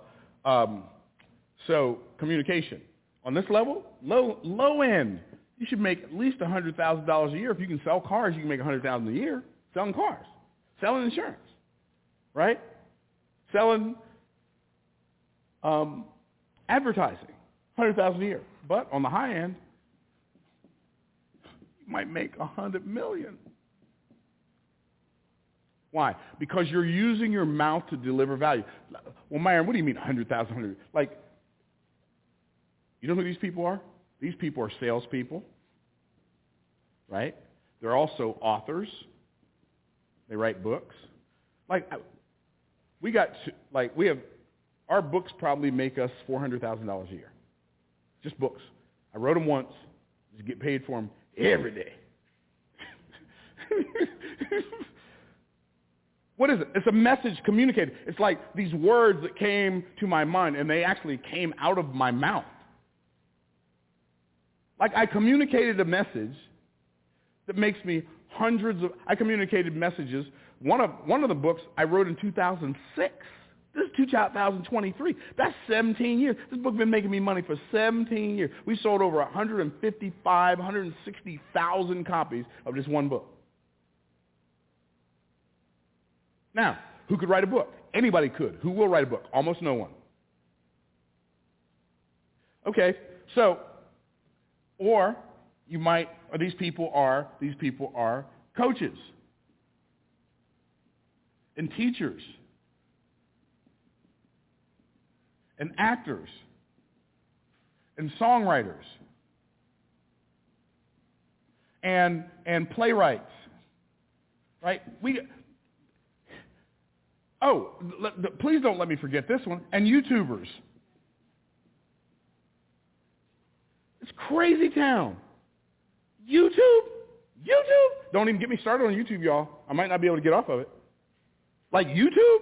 [SPEAKER 5] so communication. On this level, low end, you should make at least $100,000 a year. If you can sell cars, you can make $100,000 a year selling cars, selling insurance, right? Selling advertising, $100,000 a year. But on the high end, you might make $100 million. Why? Because you're using your mouth to deliver value. Well, Myron, what do you mean $100,000? Like, You know who these people are? These people are salespeople, right? They're also authors. They write books. Our books probably make us $400,000 a year. Just books. I wrote them once. Just get paid for them every day. What is it? It's a message communicated. It's like these words that came to my mind, and they actually came out of my mouth. Like I communicated a message that makes me I communicated messages. One of the books I wrote in 2006. This is 2023. That's 17 years. This book has been making me money for 17 years. We sold over 160,000 copies of this one book. Now, who could write a book? Anybody could. Who will write a book? Almost no one. Okay, so, these people are coaches and teachers and actors and songwriters and playwrights, right? Please don't let me forget this one, and YouTubers. It's crazy town. YouTube? Don't even get me started on YouTube, y'all. I might not be able to get off of it. Like YouTube?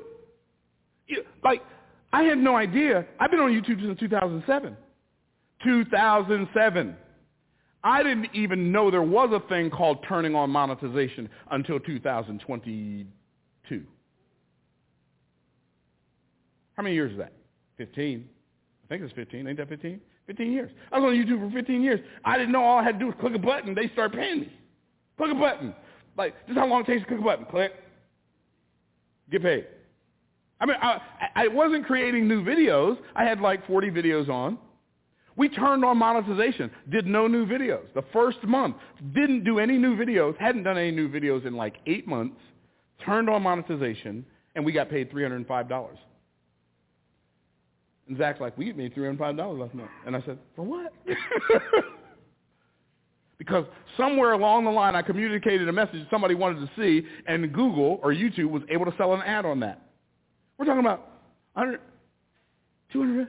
[SPEAKER 5] I had no idea. I've been on YouTube since 2007. 2007. I didn't even know there was a thing called turning on monetization until 2022. How many years is that? 15. I think it's 15. Ain't that 15? 15 years. I was on YouTube for 15 years. I didn't know all I had to do was click a button. They start paying me. Click a button. Like, this is how long it takes to click a button. Click. Get paid. I mean, I wasn't creating new videos. I had like 40 videos on. We turned on monetization, did no new videos. The first month, didn't do any new videos, hadn't done any new videos in like 8 months, turned on monetization, and we got paid $305. And Zach's like, we made $305 last month. And I said, for what? Because somewhere along the line, I communicated a message somebody wanted to see, and Google or YouTube was able to sell an ad on that. We're talking about 100, 200,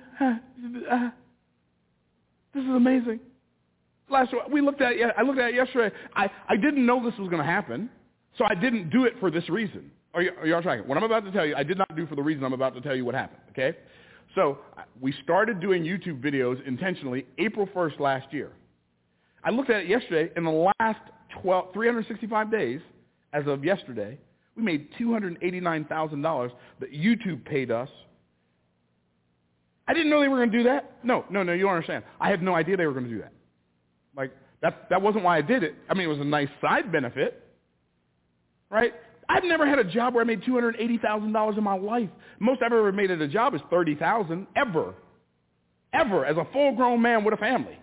[SPEAKER 5] this is amazing. I looked at it yesterday. I didn't know this was going to happen, so I didn't do it for this reason. Are y'all tracking? What I'm about to tell you, I did not do for the reason I'm about to tell you what happened, okay? So we started doing YouTube videos intentionally April 1st last year. I looked at it yesterday. In the last 365 days, as of yesterday, we made $289,000 that YouTube paid us. I didn't know they were going to do that. No, you don't understand. I had no idea they were going to do that. Like, that wasn't why I did it. I mean, it was a nice side benefit, right? I've never had a job where I made $280,000 in my life. Most I've ever made at a job is $30,000, ever, as a full-grown man with a family.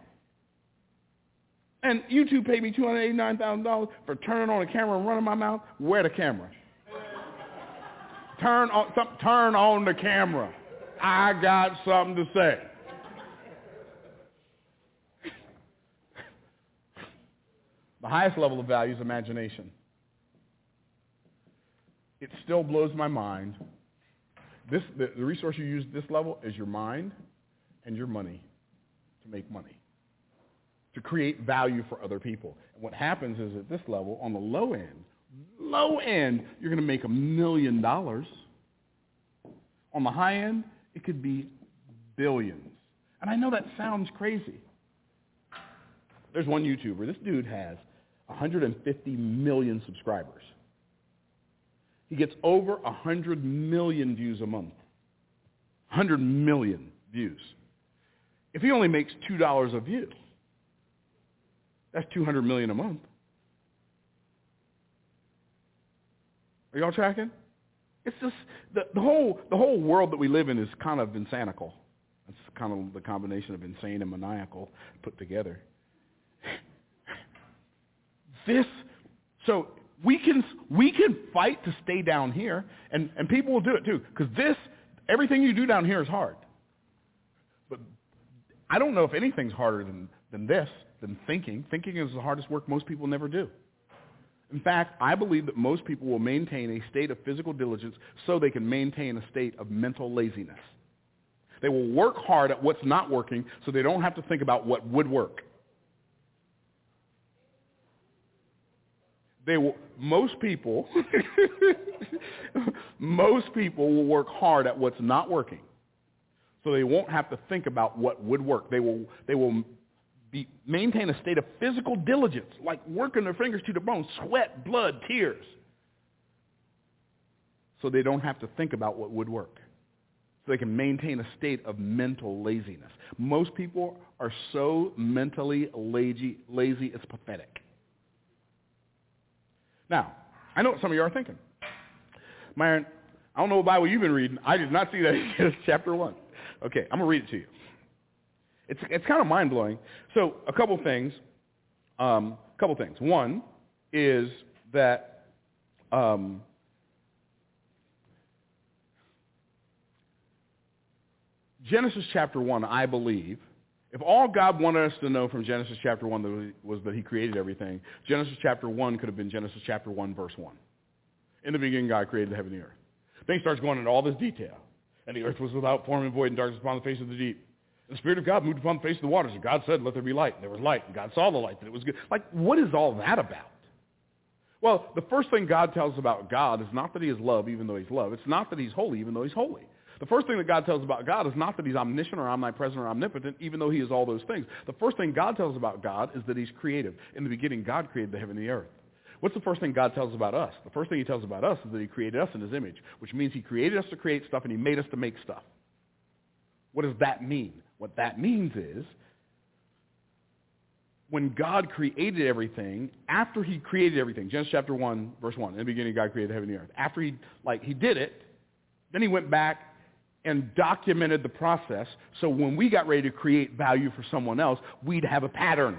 [SPEAKER 5] And YouTube paid me $289,000 for turning on a camera and running my mouth. Where the camera? Turn on the camera. I got something to say. The highest level of value is imagination. It still blows my mind. The resource you use at this level is your mind and your money to make money, to create value for other people. And what happens is at this level, on the low end, you're going to make $1 million. On the high end, it could be billions. And I know that sounds crazy. There's one YouTuber. This dude has 150 million subscribers. He gets over 100 million views a month. 100 million views. If he only makes $2 a view, that's 200 million a month. Are y'all tracking? It's just the whole world that we live in is kind of insanical. It's kind of the combination of insane and maniacal put together. So we can fight to stay down here, and people will do it too, because everything you do down here is hard. But I don't know if anything's harder than this, than thinking. Thinking is the hardest work most people never do. In fact, I believe that most people will maintain a state of physical diligence so they can maintain a state of mental laziness. They will work hard at what's not working so they don't have to think about what would work. Most people will work hard at what's not working so they won't have to think about what would work. They will maintain a state of physical diligence, like working their fingers to the bone, sweat, blood, tears, so they don't have to think about what would work. So they can maintain a state of mental laziness. Most people are so mentally lazy it's pathetic. Now, I know what some of you are thinking. Myron, I don't know what Bible you've been reading. I did not see that in Genesis chapter 1. Okay, I'm going to read it to you. It's kind of mind-blowing. So a couple things. One is that Genesis chapter 1, I believe, if all God wanted us to know from Genesis chapter 1 was that he created everything, Genesis chapter 1 could have been Genesis chapter 1, verse 1. In the beginning, God created the heaven and the earth. Then he starts going into all this detail. And the earth was without form and void, and darkness upon the face of the deep. And the Spirit of God moved upon the face of the waters. And God said, let there be light. And there was light. And God saw the light, and it was good. Like, what is all that about? Well, the first thing God tells us about God is not that he is love, even though he's love. It's not that he's holy, even though he's holy. The first thing that God tells us about God is not that he's omniscient or omnipresent or omnipotent, even though he is all those things. The first thing God tells us about God is that he's creative. In the beginning, God created the heaven and the earth. What's the first thing God tells us about us? The first thing he tells us about us is that he created us in his image, which means he created us to create stuff and he made us to make stuff. What does that mean? What that means is when God created everything, after he created everything, Genesis chapter 1, verse 1, in the beginning God created the heaven and the earth. After he did it, then he went back and documented the process so when we got ready to create value for someone else, we'd have a pattern.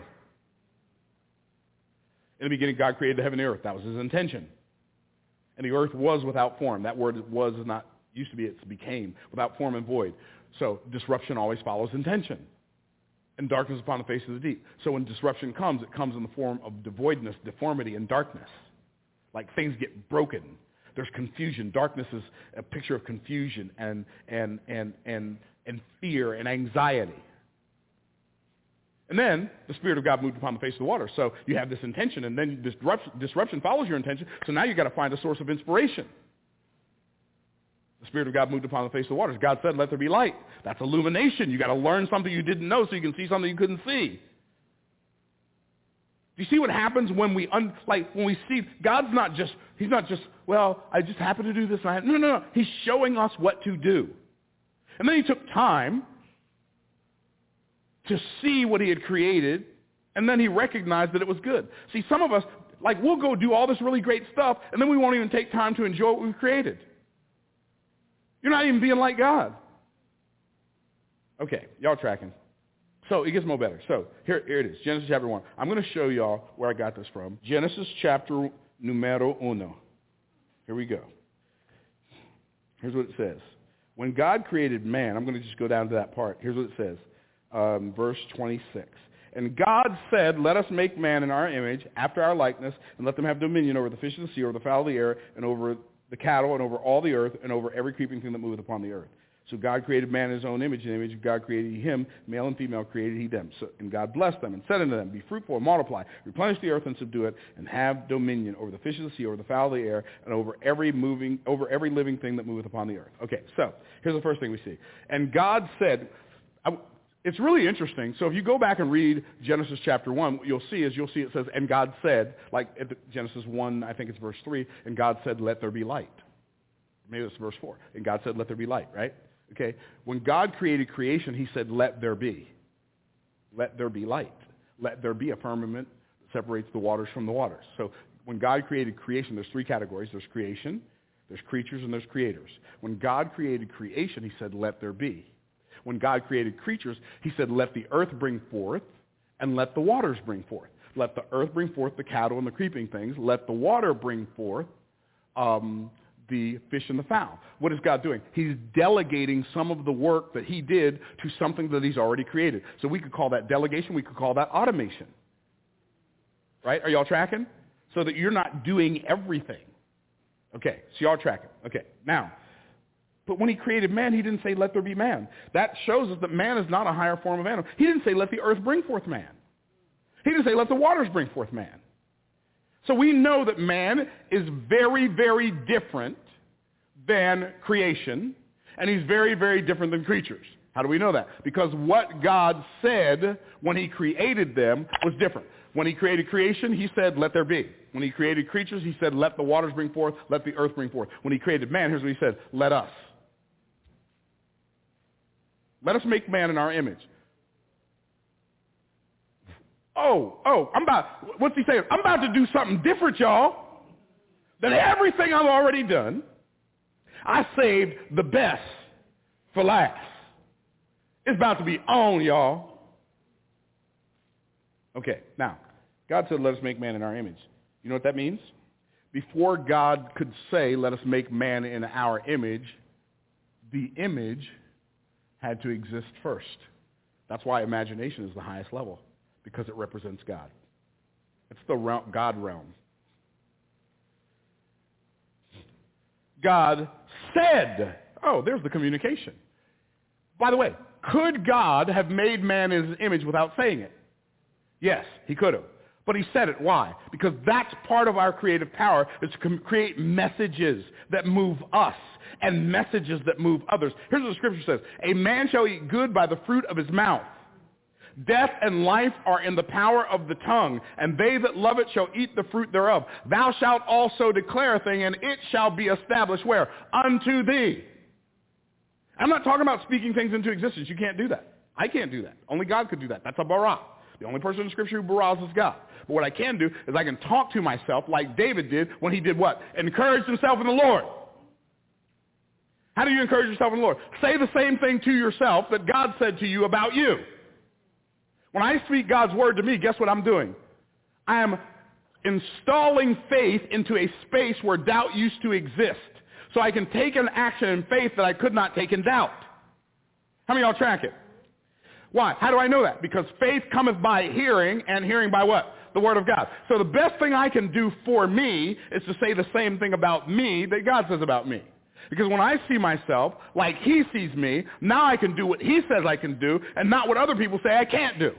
[SPEAKER 5] In the beginning, God created the heaven and the earth. That was his intention. And the earth was without form. That word was not, used to be, it became, without form and void. So disruption always follows intention. And darkness upon the face of the deep. So when disruption comes, it comes in the form of devoidness, deformity, and darkness. Like things get broken. There's confusion. Darkness is a picture of confusion and fear and anxiety. And then the Spirit of God moved upon the face of the water. So you have this intention, and then disruption follows your intention. So now you've got to find a source of inspiration. The Spirit of God moved upon the face of the waters. God said, let there be light. That's illumination. You've got to learn something you didn't know so you can see something you couldn't see. Do you see what happens when we see God's not just, he's not just, well, I just happen to do this. No. He's showing us what to do. And then he took time to see what he had created, and then he recognized that it was good. See, some of us, we'll go do all this really great stuff, and then we won't even take time to enjoy what we've created. You're not even being like God. Okay, y'all tracking. So it gets more better. So here it is, Genesis chapter 1. I'm going to show y'all where I got this from. Genesis chapter numero uno. Here we go. Here's what it says. When God created man, I'm going to just go down to that part. Here's what it says. Verse 26. And God said, let us make man in our image, after our likeness, and let them have dominion over the fish of the sea, over the fowl of the air, and over the cattle, and over all the earth, and over every creeping thing that moveth upon the earth. So God created man in his own image. In the image of God created he him, male and female created he them. And God blessed them and said unto them, be fruitful and multiply, replenish the earth and subdue it, and have dominion over the fish of the sea, over the fowl of the air, and over every living thing that moveth upon the earth. Okay, so here's the first thing we see. And God said, it's really interesting. So if you go back and read Genesis chapter 1, what you'll see it says, and God said, like at Genesis 1, I think it's verse 3, and God said, let there be light. Maybe it's verse 4. And God said, let there be light, right? Okay. When God created creation, he said, let there be. Let there be light. Let there be a firmament that separates the waters from the waters. So when God created creation, there's three categories. There's creation, there's creatures, and there's creators. When God created creation, he said, let there be. When God created creatures, he said, let the earth bring forth and let the waters bring forth. Let the earth bring forth the cattle and the creeping things. Let the water bring forth the fish and the fowl. What is God doing? He's delegating some of the work that he did to something that he's already created. So we could call that delegation. We could call that automation. Right? Are y'all tracking? So that you're not doing everything. Okay, so y'all tracking. Okay, now, but when he created man, he didn't say, let there be man. That shows us that man is not a higher form of animal. He didn't say, let the earth bring forth man. He didn't say, let the waters bring forth man. So we know that man is very, very different than creation, and he's very, very different than creatures. How do we know that? Because what God said when he created them was different. When he created creation, he said, let there be. When he created creatures, he said, let the waters bring forth, let the earth bring forth. When he created man, here's what he said, let us. Let us make man in our image. What's he saying? I'm about to do something different, y'all, than everything I've already done. I saved the best for last. It's about to be on, y'all. Okay, now, God said, let us make man in our image. You know what that means? Before God could say, let us make man in our image, the image had to exist first. That's why imagination is the highest level, because it represents God. It's the God realm. God said, there's the communication. By the way, could God have made man in his image without saying it? Yes, he could have. But he said it. Why? Because that's part of our creative power, is to create messages that move us and messages that move others. Here's what the scripture says. A man shall eat good by the fruit of his mouth. Death and life are in the power of the tongue, and they that love it shall eat the fruit thereof. Thou shalt also declare a thing, and it shall be established where? Unto thee. I'm not talking about speaking things into existence. You can't do that. I can't do that. Only God could do that. That's a bara. The only person in Scripture who baras is God. But what I can do is I can talk to myself like David did when he did what? Encouraged himself in the Lord. How do you encourage yourself in the Lord? Say the same thing to yourself that God said to you about you. When I speak God's word to me, guess what I'm doing? I am installing faith into a space where doubt used to exist. So I can take an action in faith that I could not take in doubt. How many of y'all track it? Why? How do I know that? Because faith cometh by hearing, and hearing by what? The word of God. So the best thing I can do for me is to say the same thing about me that God says about me. Because when I see myself like he sees me, now I can do what he says I can do and not what other people say I can't do.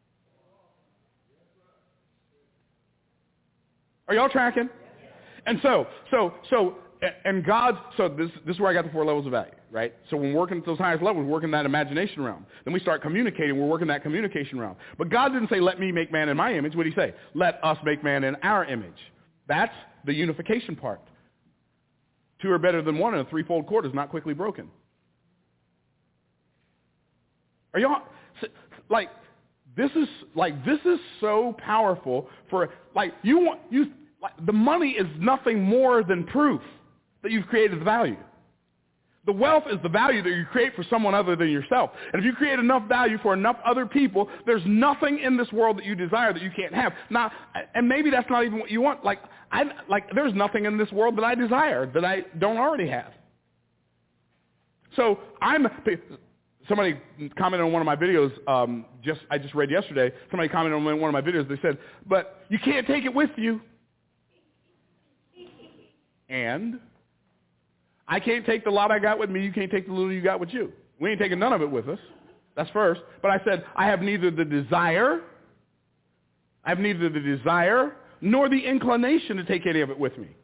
[SPEAKER 5] Are y'all tracking? And and God, this is where I got the 4 levels of value, right? So when we're working at those highest levels, we're working that imagination realm. Then we start communicating, we're working that communication realm. But God didn't say, let me make man in my image. What did he say? Let us make man in our image. That's the unification part. 2 are better than 1, and a threefold cord is not quickly broken. Are y'all, this is so powerful for, the money is nothing more than proof that you've created the value. The wealth is the value that you create for someone other than yourself. And if you create enough value for enough other people, there's nothing in this world that you desire that you can't have. Now, and maybe that's not even what you want. There's nothing in this world that I desire that I don't already have. So somebody commented on one of my videos, I just read yesterday, somebody commented on one of my videos, they said, but you can't take it with you. And I can't take the lot I got with me. You can't take the little you got with you. We ain't taking none of it with us. That's first. But I said, I have neither the desire nor the inclination to take any of it with me.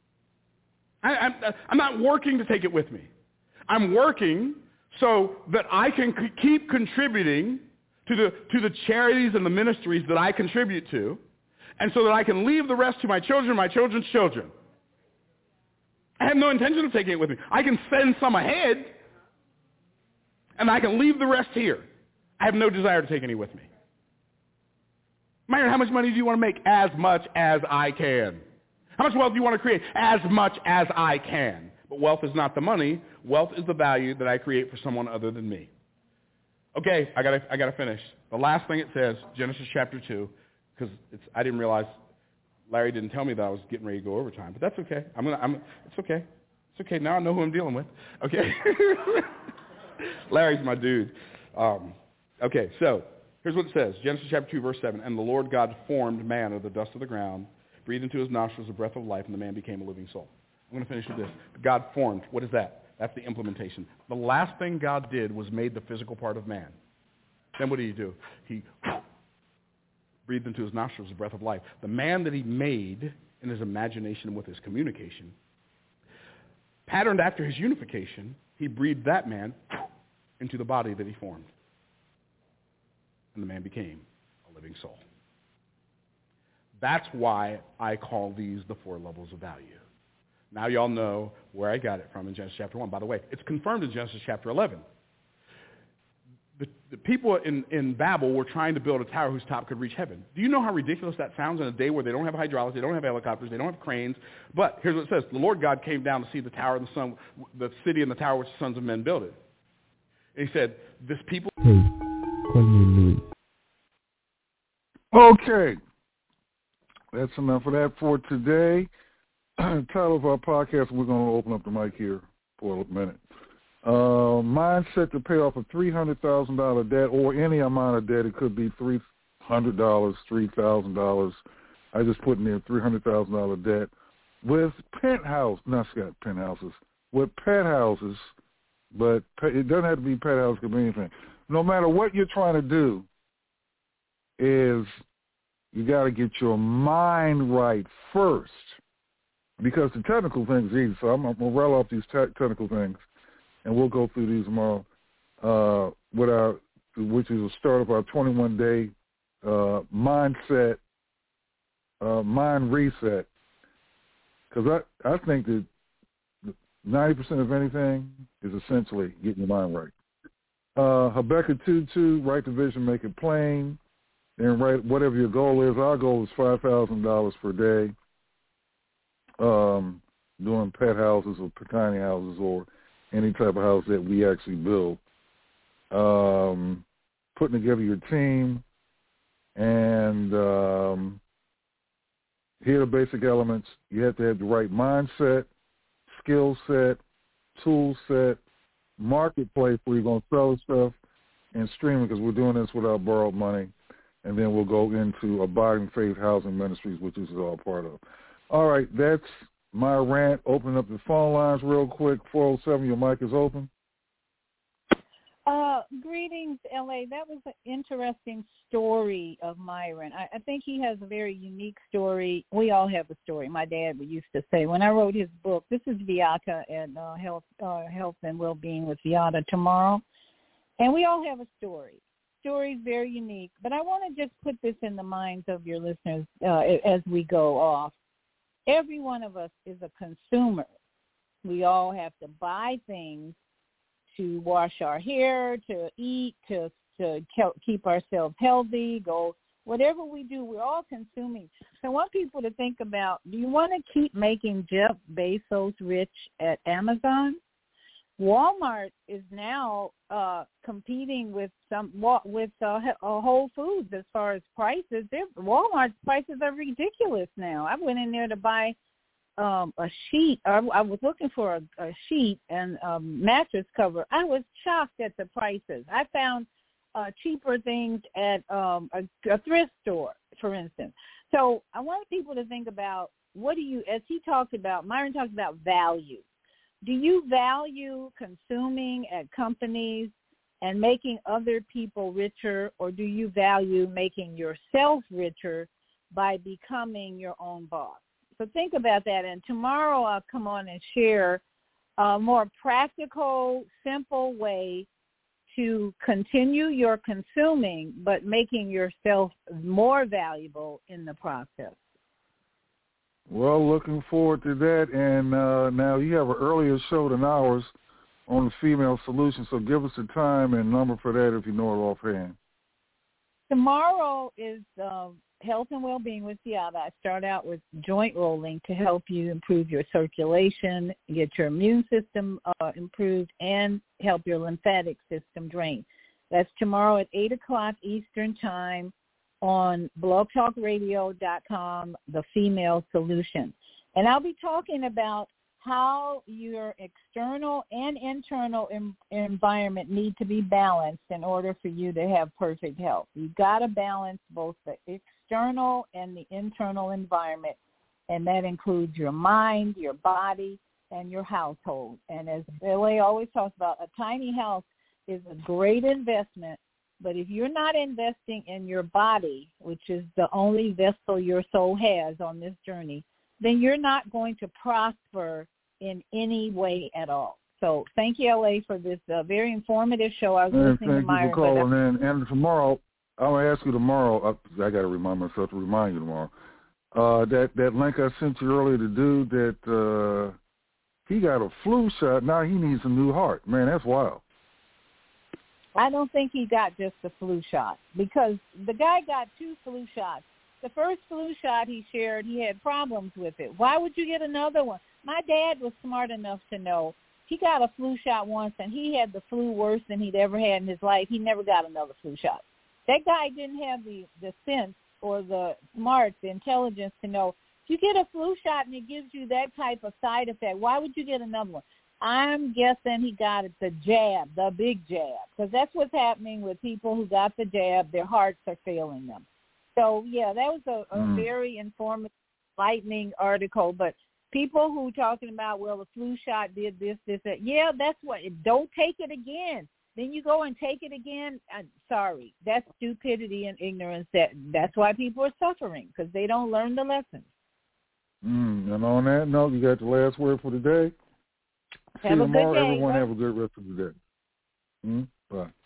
[SPEAKER 5] I'm not working to take it with me. I'm working so that I can keep contributing to the charities and the ministries that I contribute to, and so that I can leave the rest to my children, my children's children. I have no intention of taking it with me. I can send some ahead, and I can leave the rest here. I have no desire to take any with me. Myron, how much money do you want to make? As much as I can. How much wealth do you want to create? As much as I can. But wealth is not the money. Wealth is the value that I create for someone other than me. Okay, I gotta finish. The last thing it says, Genesis chapter 2, because I didn't realize Larry didn't tell me that I was getting ready to go overtime, but that's okay. It's okay. It's okay. Now I know who I'm dealing with. Okay. Larry's my dude. Okay, so here's what it says. Genesis chapter 2, verse 7. And the Lord God formed man of the dust of the ground, breathed into his nostrils the breath of life, and the man became a living soul. I'm going to finish with this. God formed. What is that? That's the implementation. The last thing God did was made the physical part of man. Then what did? He breathed into his nostrils the breath of life. The man that he made in his imagination and with his communication, patterned after his unification, he breathed that man into the body that he formed. And the man became a living soul. That's why I call these the 4 levels of value. Now y'all know where I got it from in Genesis chapter 1. By the way, it's confirmed in Genesis chapter 11. The people in Babel were trying to build a tower whose top could reach heaven. Do you know how ridiculous that sounds in a day where they don't have hydraulics, they don't have helicopters, they don't have cranes? But here's what it says. The Lord God came down to see the tower and the city and the tower which the sons of men built it. And he said, this people...
[SPEAKER 7] Hey, call me Louis.
[SPEAKER 8] Okay. That's enough of that for today. Title of our podcast, we're going to open up the mic here for a minute. Mindset to pay off a $300,000 debt or any amount of debt. It could be $300, $3,000. I just put in there $300,000 debt with penthouses, with pet houses, but it doesn't have to be pet house, it could be anything. No matter what you're trying to do, is you got to get your mind right first, because the technical things are easy. So I'm going to rattle off these technical things, and we'll go through these tomorrow, which is a start of our 21-day mindset, mind reset. Because I think that 90% of anything is essentially getting your mind right. Habakkuk 2:2, write the vision, make it plain, and write whatever your goal is. Our goal is $5,000 per day, doing pet houses or tiny houses or any type of house that we actually build. Putting together your team, and here are the basic elements. You have to have the right mindset, skill set, tool set, marketplace where you're going to sell stuff, and streaming, because we're doing this without borrowed money. And then we'll go into Abiding Faith Housing Ministries, which this is all part of. All right, that's my rant. Opening up the phone lines real quick. 407, your mic is open.
[SPEAKER 9] Greetings, L.A. That was an interesting story of Myron. I think he has a very unique story. We all have a story. My dad used to say, when I wrote his book, this is Viata and Health and Wellbeing with Viata tomorrow, and we all have a story. Story is very unique, but I want to just put this in the minds of your listeners as we go off. Every one of us is a consumer. We all have to buy things to wash our hair, to eat, to keep ourselves healthy, whatever we do, we're all consuming. So I want people to think about, do you want to keep making Jeff Bezos rich at Amazon? Walmart is now competing with Whole Foods as far as prices. Walmart's prices are ridiculous now. I went in there to buy a sheet. I was looking for a sheet and a mattress cover. I was shocked at the prices. I found cheaper things at a thrift store, for instance. So I want people to think about, as he talked about, Myron talked about value. Do you value consuming at companies and making other people richer, or do you value making yourself richer by becoming your own boss? So think about that. And tomorrow I'll come on and share a more practical, simple way to continue your consuming, but making yourself more valuable in the process.
[SPEAKER 8] Well, looking forward to that. And now you have an earlier show than ours on the Female Solution, so give us a time and number for that if you know it offhand.
[SPEAKER 9] Tomorrow is Health and Wellbeing with Viata. I start out with joint rolling to help you improve your circulation, get your immune system improved, and help your lymphatic system drain. That's tomorrow at 8 o'clock Eastern Time on blogtalkradio.com, The Female Solution. And I'll be talking about how your external and internal environment need to be balanced in order for you to have perfect health. You've got to balance both the external and the internal environment, and that includes your mind, your body, and your household. And as L.A. always talks about, a tiny house is a great investment, but if you're not investing in your body, which is the only vessel your soul has on this journey, then you're not going to prosper in any way at all. So thank you, L.A., for this very informative show. I was listening to Myron.
[SPEAKER 8] Thank you for calling in. And tomorrow, I'm going to ask you tomorrow, I got to remind myself to remind you tomorrow, that link I sent you earlier, the dude that he got a flu shot, now he needs a new heart. Man, that's wild.
[SPEAKER 9] I don't think he got just the flu shot, because the guy got 2 flu shots. The first flu shot he shared, he had problems with it. Why would you get another one? My dad was smart enough to know he got a flu shot once, and he had the flu worse than he'd ever had in his life. He never got another flu shot. That guy didn't have the sense or the smarts, the intelligence to know, if you get a flu shot and it gives you that type of side effect, why would you get another one? I'm guessing he got it, the jab, the big jab, because that's what's happening with people who got the jab. Their hearts are failing them. So, yeah, that was a very informative, enlightening article. But people who talking about, well, the flu shot did this, that, yeah, that's what. Don't take it again. Then you go and take it again. Sorry, that's stupidity and ignorance. That's why people are suffering, because they don't learn the lessons.
[SPEAKER 8] And on that note, you got the last word for the day.
[SPEAKER 9] Have a good day.
[SPEAKER 8] Everyone have a good rest of the day. Bye.